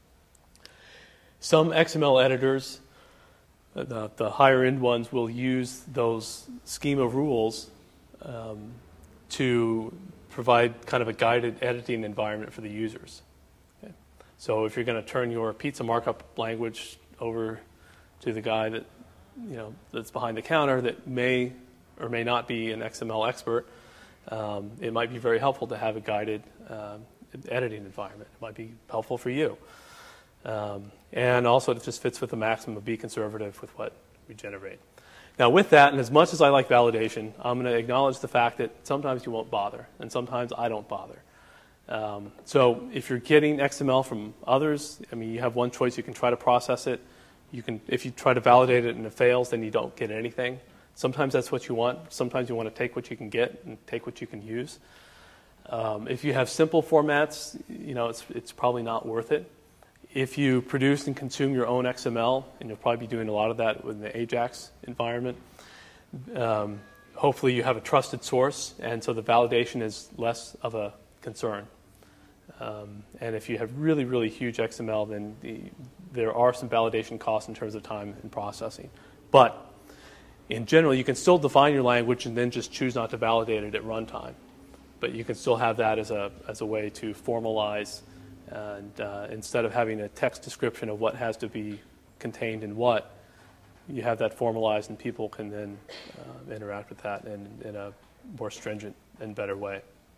Some X M L editors, the, the higher end ones, will use those schema rules um, to provide kind of a guided editing environment for the users. Okay. So if you're going to turn your pizza markup language over to the guy that you know that's behind the counter that may or may not be an X M L expert, um, it might be very helpful to have a guided um, editing environment. It might be helpful for you. Um, and also it just fits with the maximum of be conservative with what we generate. Now with that, and as much as I like validation, I'm going to acknowledge the fact that sometimes you won't bother, and sometimes I don't bother. Um, so if you're getting X M L from others, I mean, you have one choice. You can try to process it. You can, if you try to validate it and it fails, then you don't get anything. Sometimes that's what you want. Sometimes you want to take what you can get and take what you can use. Um, if you have simple formats, you know, it's it's probably not worth it. If you produce and consume your own X M L, and you'll probably be doing a lot of that within the Ajax environment, um, hopefully you have a trusted source, and so the validation is less of a concern. Um, and if you have really, really huge X M L, then the, there are some validation costs in terms of time and processing. But in general, you can still define your language and then just choose not to validate it at runtime. But you can still have that as a, as a way to formalize. And uh, instead of having a text description of what has to be contained in what, you have that formalized, and people can then uh, interact with that in, in a more stringent and better way.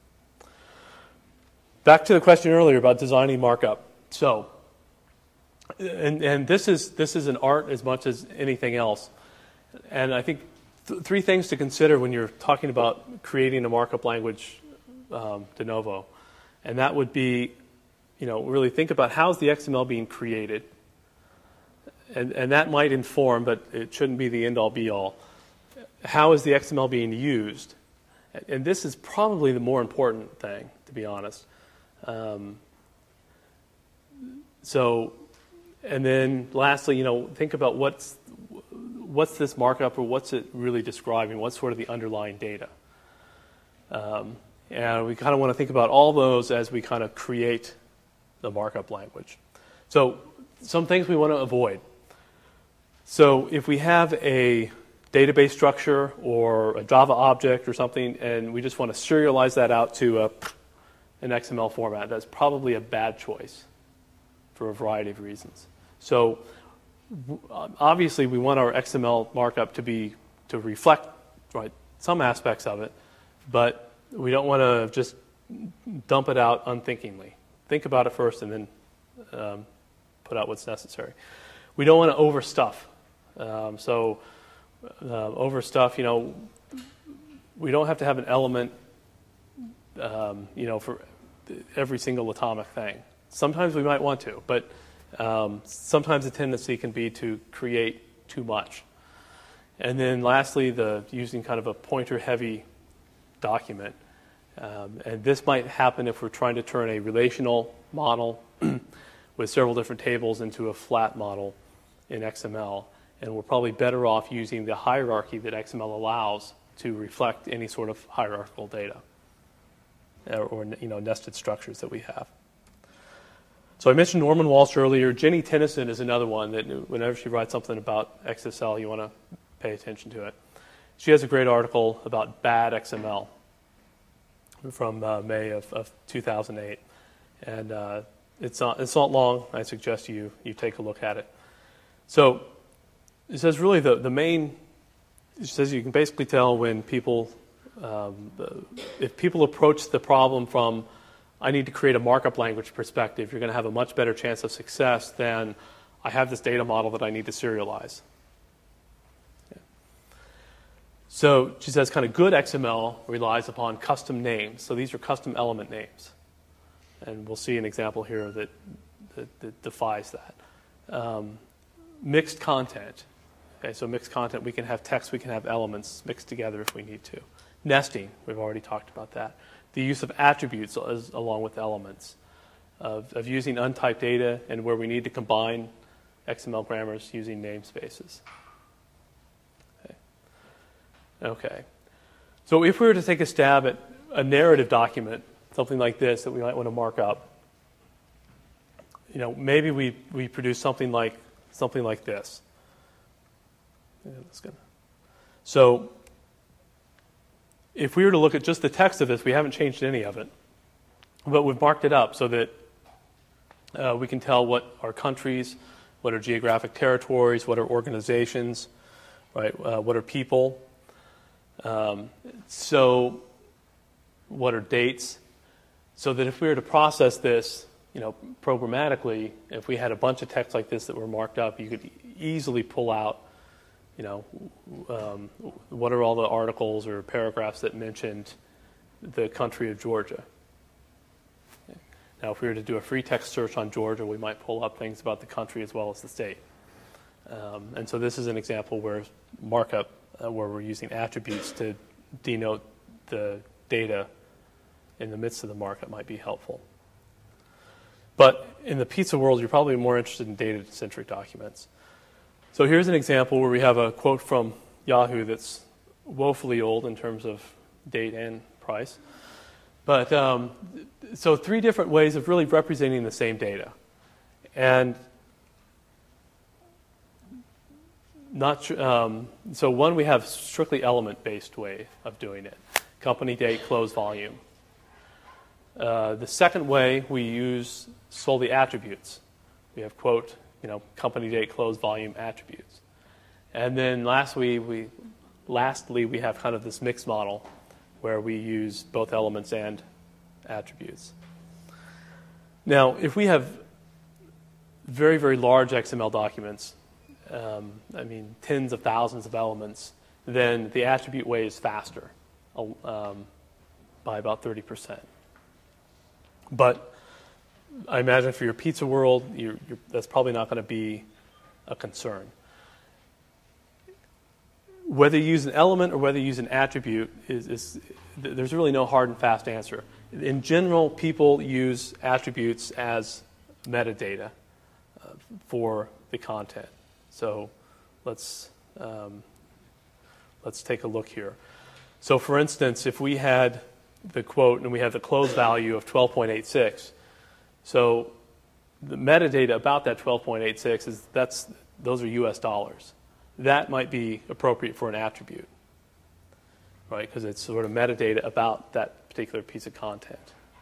Back to the question earlier about designing markup. So, and, and this is this is an art as much as anything else. And I think th- three things to consider when you're talking about creating a markup language um, de novo, and that would be, you know, really think about how's the X M L being created. And, and that might inform, but it shouldn't be the end-all, be-all. How is the X M L being used? And this is probably the more important thing, to be honest. Um, so, and then lastly, you know, think about what's what's this markup, or what's it really describing? What's sort of the underlying data? Um, and we kind of want to think about all those as we kind of create the markup language. So some things we want to avoid. So if we have a database structure or a Java object or something, and we just want to serialize that out to a, an X M L format, that's probably a bad choice for a variety of reasons. So obviously we want our X M L markup to be to reflect right some aspects of it, but we don't want to just dump it out unthinkingly. Think about it first and then um, put out what's necessary. We don't want to overstuff. Um, so uh, overstuff, you know, we don't have to have an element, um, you know, for every single atomic thing. Sometimes we might want to, but um, sometimes the tendency can be to create too much. And then lastly, the using kind of a pointer-heavy document. Um, and this might happen if we're trying to turn a relational model with several different tables into a flat model in X M L. And we're probably better off using the hierarchy that X M L allows to reflect any sort of hierarchical data or, or you know, nested structures that we have. So I mentioned Norman Walsh earlier. Jenny Tennyson is another one that whenever she writes something about X S L, you want to pay attention to it. She has a great article about bad X M L from uh, May of, of two thousand eight. And uh, it's, not, it's not long. I suggest you, you take a look at it. So it says really the, the main, it says you can basically tell when people, um, if people approach the problem from, I need to create a markup language perspective, you're going to have a much better chance of success than I have this data model that I need to serialize. Yeah. So she says kind of good X M L relies upon custom names. So these are custom element names. And we'll see an example here that, that, that defies that. Um, mixed content. Okay, so mixed content, we can have text, we can have elements mixed together if we need to. Nesting, we've already talked about that. The use of attributes as, along with elements. Of, of using untyped data and where we need to combine X M L grammars using namespaces. Okay. Okay. So if we were to take a stab at a narrative document, something like this that we might want to mark up, you know, maybe we, we produce something like something like this. Yeah, that's good. So if we were to look at just the text of this, we haven't changed any of it, but we've marked it up so that uh, we can tell what are countries, what are geographic territories, what are organizations, right? Uh, what are people? Um, so what are dates? So that if we were to process this, you know, programmatically, if we had a bunch of text like this that were marked up, you could easily pull out, you know, um, what are all the articles or paragraphs that mentioned the country of Georgia. Okay. Now, if we were to do a free text search on Georgia, we might pull up things about the country as well as the state. Um, and so this is an example where markup, uh, where we're using attributes to denote the data in the midst of the markup might be helpful. But in the pizza world, you're probably more interested in data-centric documents. So here's an example where we have a quote from Yahoo that's woefully old in terms of date and price. But um, so three different ways of really representing the same data. And not tr- um, so one, we have strictly element-based way of doing it. Company date, close volume. Uh, the second way, we use solely attributes. We have quote, you know, company date, close volume attributes. And then lastly, we, lastly, we have kind of this mixed model where we use both elements and attributes. Now, if we have very, very large X M L documents, um, I mean, tens of thousands of elements, then the attribute way is faster um, by about thirty percent. But I imagine for your pizza world, you're, you're, that's probably not going to be a concern. Whether you use an element or whether you use an attribute, is, is there's really no hard and fast answer. In general, people use attributes as metadata uh, for the content. So let's um, let's take a look here. So for instance, if we had the quote and we have the close value of twelve point eight six, so the metadata about that twelve point eight six is that's those are U S dollars. That might be appropriate for an attribute, right? Because it's sort of metadata about that particular piece of content.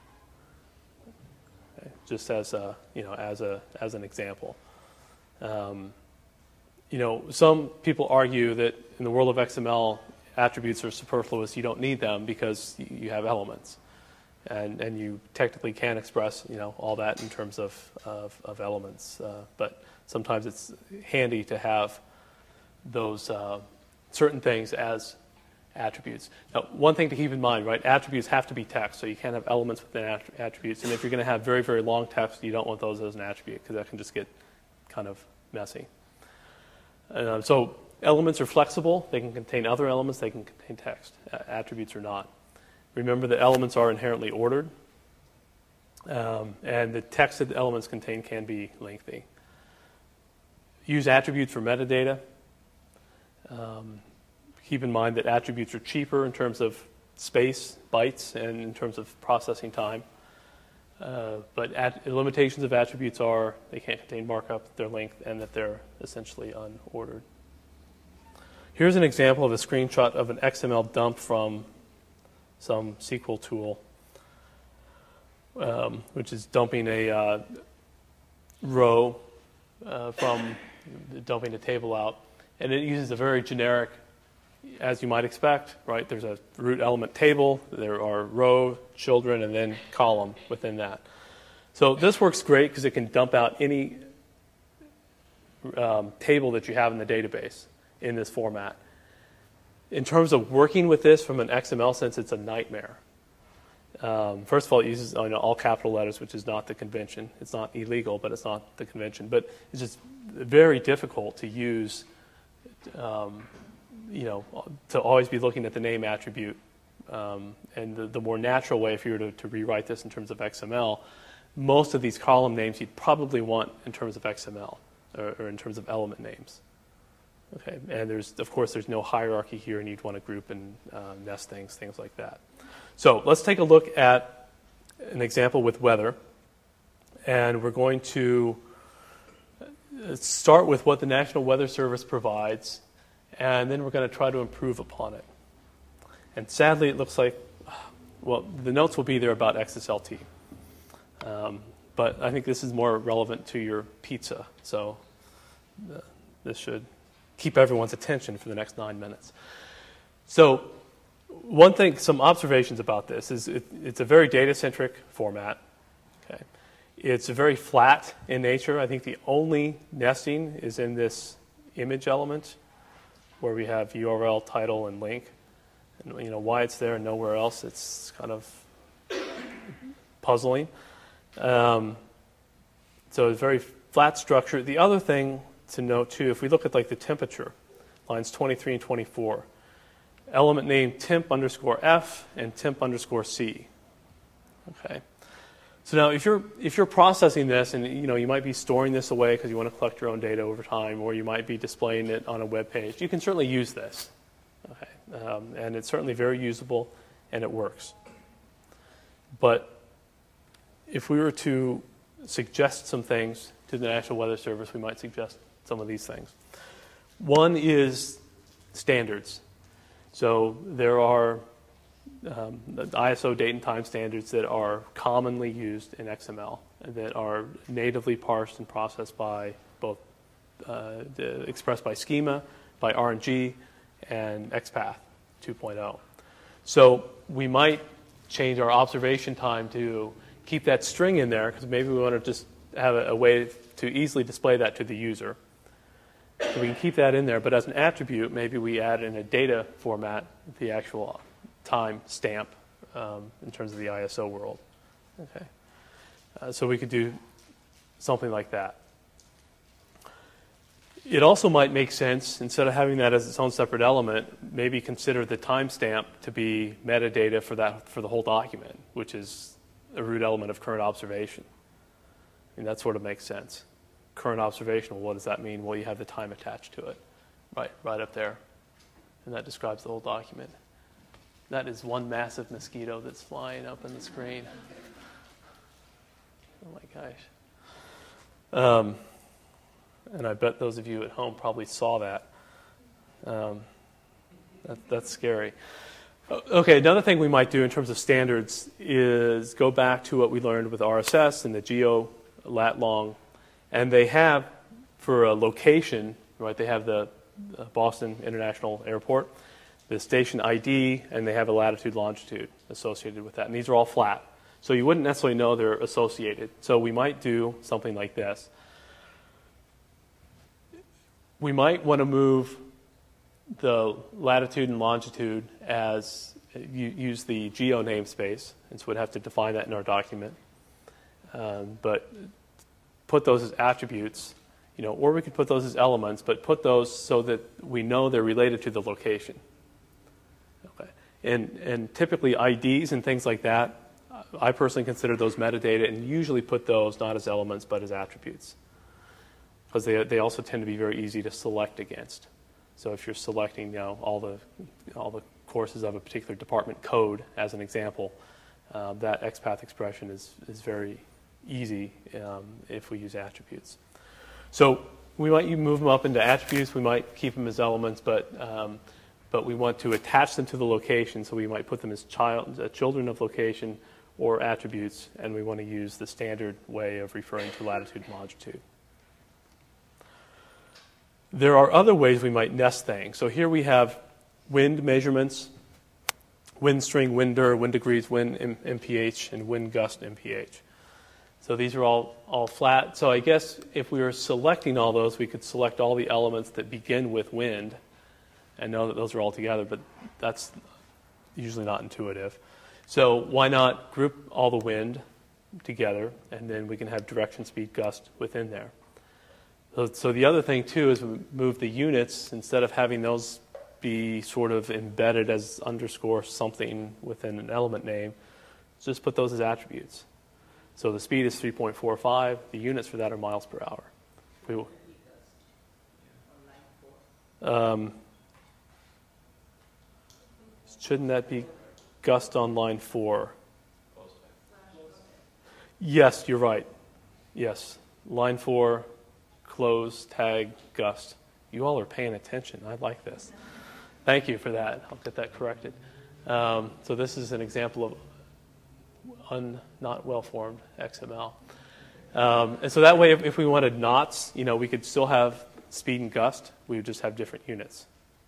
Okay. Just as a you know as a as an example. Um, you know, some people argue that in the world of X M L, attributes are superfluous. You don't need them because you have elements, and and you technically can express you know all that in terms of of, of elements. Uh, but sometimes it's handy to have those uh, certain things as attributes. Now, one thing to keep in mind, right? Attributes have to be text, so you can't have elements within att- attributes. And if you're going to have very, very long text, you don't want those as an attribute because that can just get kind of messy. Uh, so elements are flexible. They can contain other elements. They can contain text. Uh, attributes are not. Remember that elements are inherently ordered, um, and the text that the elements contain can be lengthy. Use attributes for metadata. Um, keep in mind that attributes are cheaper in terms of space, bytes, and in terms of processing time. Uh, but at, the limitations of attributes are they can't contain markup, their length, and that they're essentially unordered. Here's an example of a screenshot of an X M L dump from some S Q L tool, um, which is dumping a uh, row uh, from dumping a table out. And it uses a very generic, as you might expect, right? There's a root element table, there are row, children, and then column within that. So this works great because it can dump out any um, table that you have in the database in this format. In terms of working with this from an X M L sense, it's a nightmare. Um, first of all, it uses you know, all capital letters, which is not the convention. It's not illegal, but it's not the convention. But it's just very difficult to use, um, you know, to always be looking at the name attribute. Um, and the, the more natural way, if you were to, to rewrite this in terms of X M L, most of these column names you'd probably want in terms of X M L or, or in terms of element names. Okay, and there's of course there's no hierarchy here, and you'd want to group and uh, nest things, things like that. So let's take a look at an example with weather, and we're going to start with what the National Weather Service provides, and then we're going to try to improve upon it. And sadly, it looks like, well, the notes will be there about X S L T, um, but I think this is more relevant to your pizza, so uh, this should keep everyone's attention for the next nine minutes. So one thing, some observations about this is it, it's a very data-centric format. Okay, it's very flat in nature. I think the only nesting is in this image element where we have U R L, title, and link. And you know why it's there and nowhere else, it's kind of puzzling. Um, so it's very flat structure. The other thing to note too, if we look at like the temperature, lines twenty-three and twenty-four, element name temp underscore F and temp underscore C. Okay. So now if you're if you're processing this, and you know you might be storing this away because you want to collect your own data over time, or you might be displaying it on a web page, you can certainly use this. Okay. Um, and it's certainly very usable and it works. But if we were to suggest some things to the National Weather Service, we might suggest some of these things. One is standards. So there are um, the I S O date and time standards that are commonly used in X M L that are natively parsed and processed by both uh, the, expressed by schema, by R N G, and XPath two point oh. So we might change our observation time to keep that string in there because maybe we want to just have a, a way to easily display that to the user. So we can keep that in there, but as an attribute, maybe we add in a data format the actual time stamp um, in terms of the I S O world. Okay, uh, so we could do something like that. It also might make sense, instead of having that as its own separate element, maybe consider the timestamp to be metadata for that for the whole document, which is a root element of current observation. I mean, that sort of makes sense. Current observation, well, what does that mean? Well, you have the time attached to it, right, right up there. And that describes the whole document. That is one massive mosquito that's flying up in the screen. Oh my gosh. Um, and I bet those of you at home probably saw that. Um, that that's scary. Okay, another thing we might do in terms of standards is go back to what we learned with R S S and the geo lat long. And they have, for a location, right, they have the uh, Boston International Airport, the station I D, and they have a latitude, longitude associated with that. And these are all flat. So you wouldn't necessarily know they're associated. So we might do something like this. We might want to move the latitude and longitude as you use the geo namespace, and so we'd have to define that in our document. Um, but put those as attributes, you know, or we could put those as elements, but put those so that we know they're related to the location. Okay. And, and typically I Ds and things like that, I personally consider those metadata and usually put those not as elements but as attributes, because they, they also tend to be very easy to select against. So if you're selecting, you know, all the, all the courses of a particular department code, as an example, uh, that XPath expression is, is very easy um, if we use attributes. So we might move them up into attributes. We might keep them as elements, but um, but we want to attach them to the location. So we might put them as child, uh, children of location or attributes, and we want to use the standard way of referring to latitude and longitude. There are other ways we might nest things. So here we have wind measurements, wind string, wind dir, wind degrees, wind M P H, and wind gust M P H. So these are all, all flat. So I guess if we were selecting all those, we could select all the elements that begin with wind and know that those are all together, but that's usually not intuitive. So why not group all the wind together, and then we can have direction, speed, gust within there. So, so the other thing, too, is we move the units, instead of having those be sort of embedded as underscore something within an element name, just put those as attributes. So the speed is three point four five. The units for that are miles per hour. We will, um, shouldn't that be gust on line four? Yes, you're right. Yes. Line four, close, tag, gust. You all are paying attention. I like this. Thank you for that. I'll get that corrected. Um, so this is an example of un, not well-formed X M L. Um, and so that way, if, if we wanted knots, you know, we could still have speed and gust. We would just have different units.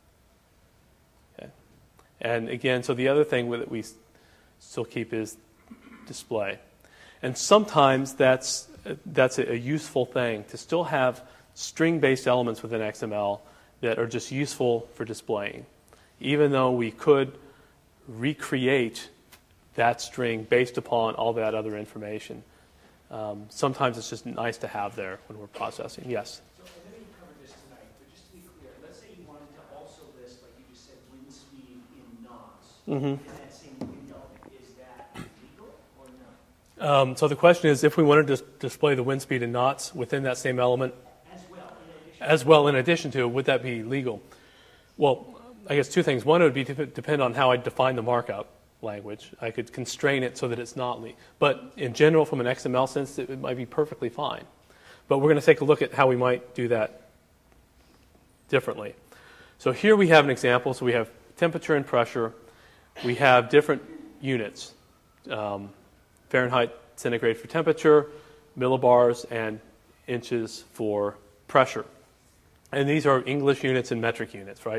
Okay. And again, so the other thing that we still keep is display. And sometimes that's, that's a, a useful thing, to still have string-based elements within X M L that are just useful for displaying. Even though we could recreate that string based upon all that other information. Um, sometimes it's just nice to have there when we're processing. Yes? So I know you covered this tonight, but just to be clear, let's say you wanted to also list, like you just said, wind speed in knots. Mm-hmm. In that same window, is that legal or not? Um, so the question is, if we wanted to display the wind speed in knots within that same element, As well, in addition as well in addition to, would that be legal? Well, I guess two things. One, it would be to depend on how I define the markup language. I could constrain it so that it's not legal. But in general, from an X M L sense, it might be perfectly fine. But we're going to take a look at how we might do that differently. So here we have an example. So we have temperature and pressure. We have different units. Um, Fahrenheit, centigrade for temperature, millibars, and inches for pressure. And these are English units and metric units, right?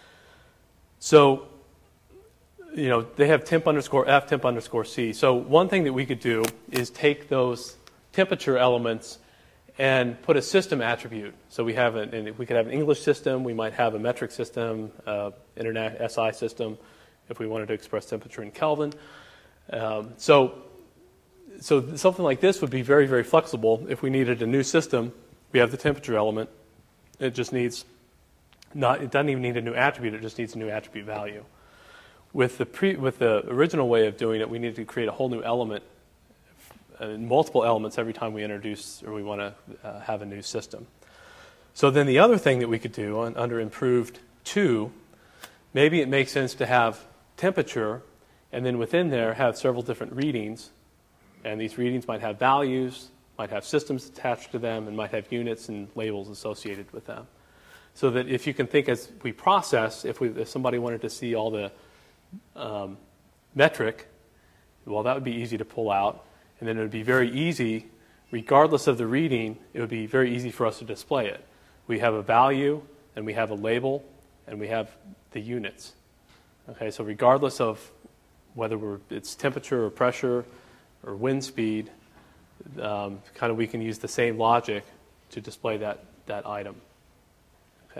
So, you know, they have temp underscore F, temp underscore C. So one thing that we could do is take those temperature elements and put a system attribute. So we have an, and we could have an English system, we might have a metric system, uh, internet S I system, if we wanted to express temperature in Kelvin. Um, so, so something like this would be very, very flexible. If we needed a new system, we have the temperature element. It just needs not. It doesn't even need a new attribute. It just needs a new attribute value. With the pre, with the original way of doing it, we needed to create a whole new element, uh, multiple elements every time we introduce or we want to uh, have a new system. So then the other thing that we could do on, under improved two, maybe it makes sense to have temperature, and then within there have several different readings, and these readings might have values, might have systems attached to them, and might have units and labels associated with them. So that if you can think as we process, if, we, if somebody wanted to see all the um, metric, well, that would be easy to pull out. And then it would be very easy, regardless of the reading, it would be very easy for us to display it. We have a value, and we have a label, and we have the units. Okay, so regardless of whether we're, it's temperature or pressure or wind speed, um, kind of we can use the same logic to display that, that item. Okay,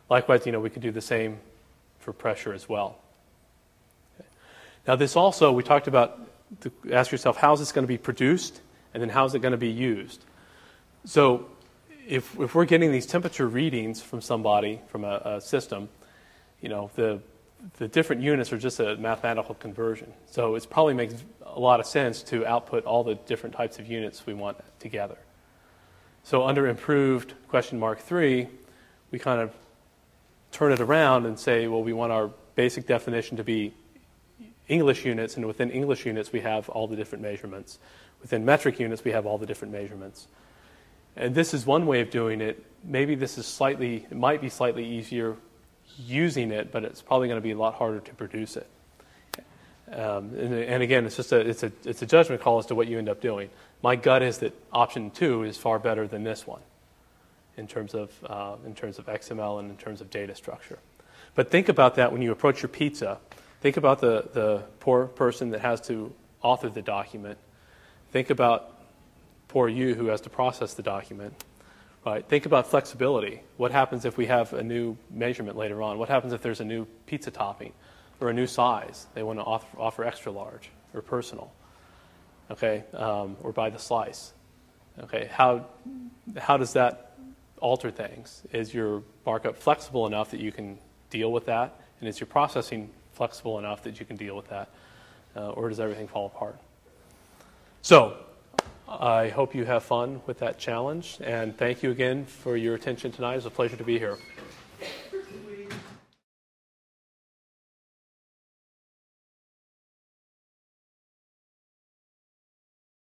Likewise, you know, we could do the same for pressure as well. Okay. Now this also, we talked about, to ask yourself, how is this going to be produced, and then how is it going to be used? So if, if we're getting these temperature readings from somebody, from a, a system, you know, the, the different units are just a mathematical conversion. So it probably makes a lot of sense to output all the different types of units we want together. So under improved question mark three, we kind of turn it around and say, well, we want our basic definition to be English units, and within English units we have all the different measurements. Within metric units we have all the different measurements. And this is one way of doing it. Maybe this is slightly, it might be slightly easier using it, but it's probably going to be a lot harder to produce it. Um, and, and again, it's just a, it's a, it's a judgment call as to what you end up doing. My gut is that option two is far better than this one in terms of, uh, in terms of X M L and in terms of data structure. But think about that when you approach your pizza. Think about the, the poor person that has to author the document. Think about poor you who has to process the document. Right? Think about flexibility. What happens if we have a new measurement later on? What happens if there's a new pizza topping or a new size? They want to offer, offer extra large or personal, okay, um, or by the slice. Okay, how how does that alter things? Is your markup flexible enough that you can deal with that, and is your processing flexible enough that you can deal with that, uh, or does everything fall apart? So I hope you have fun with that challenge, and thank you again for your attention tonight. It was a pleasure to be here.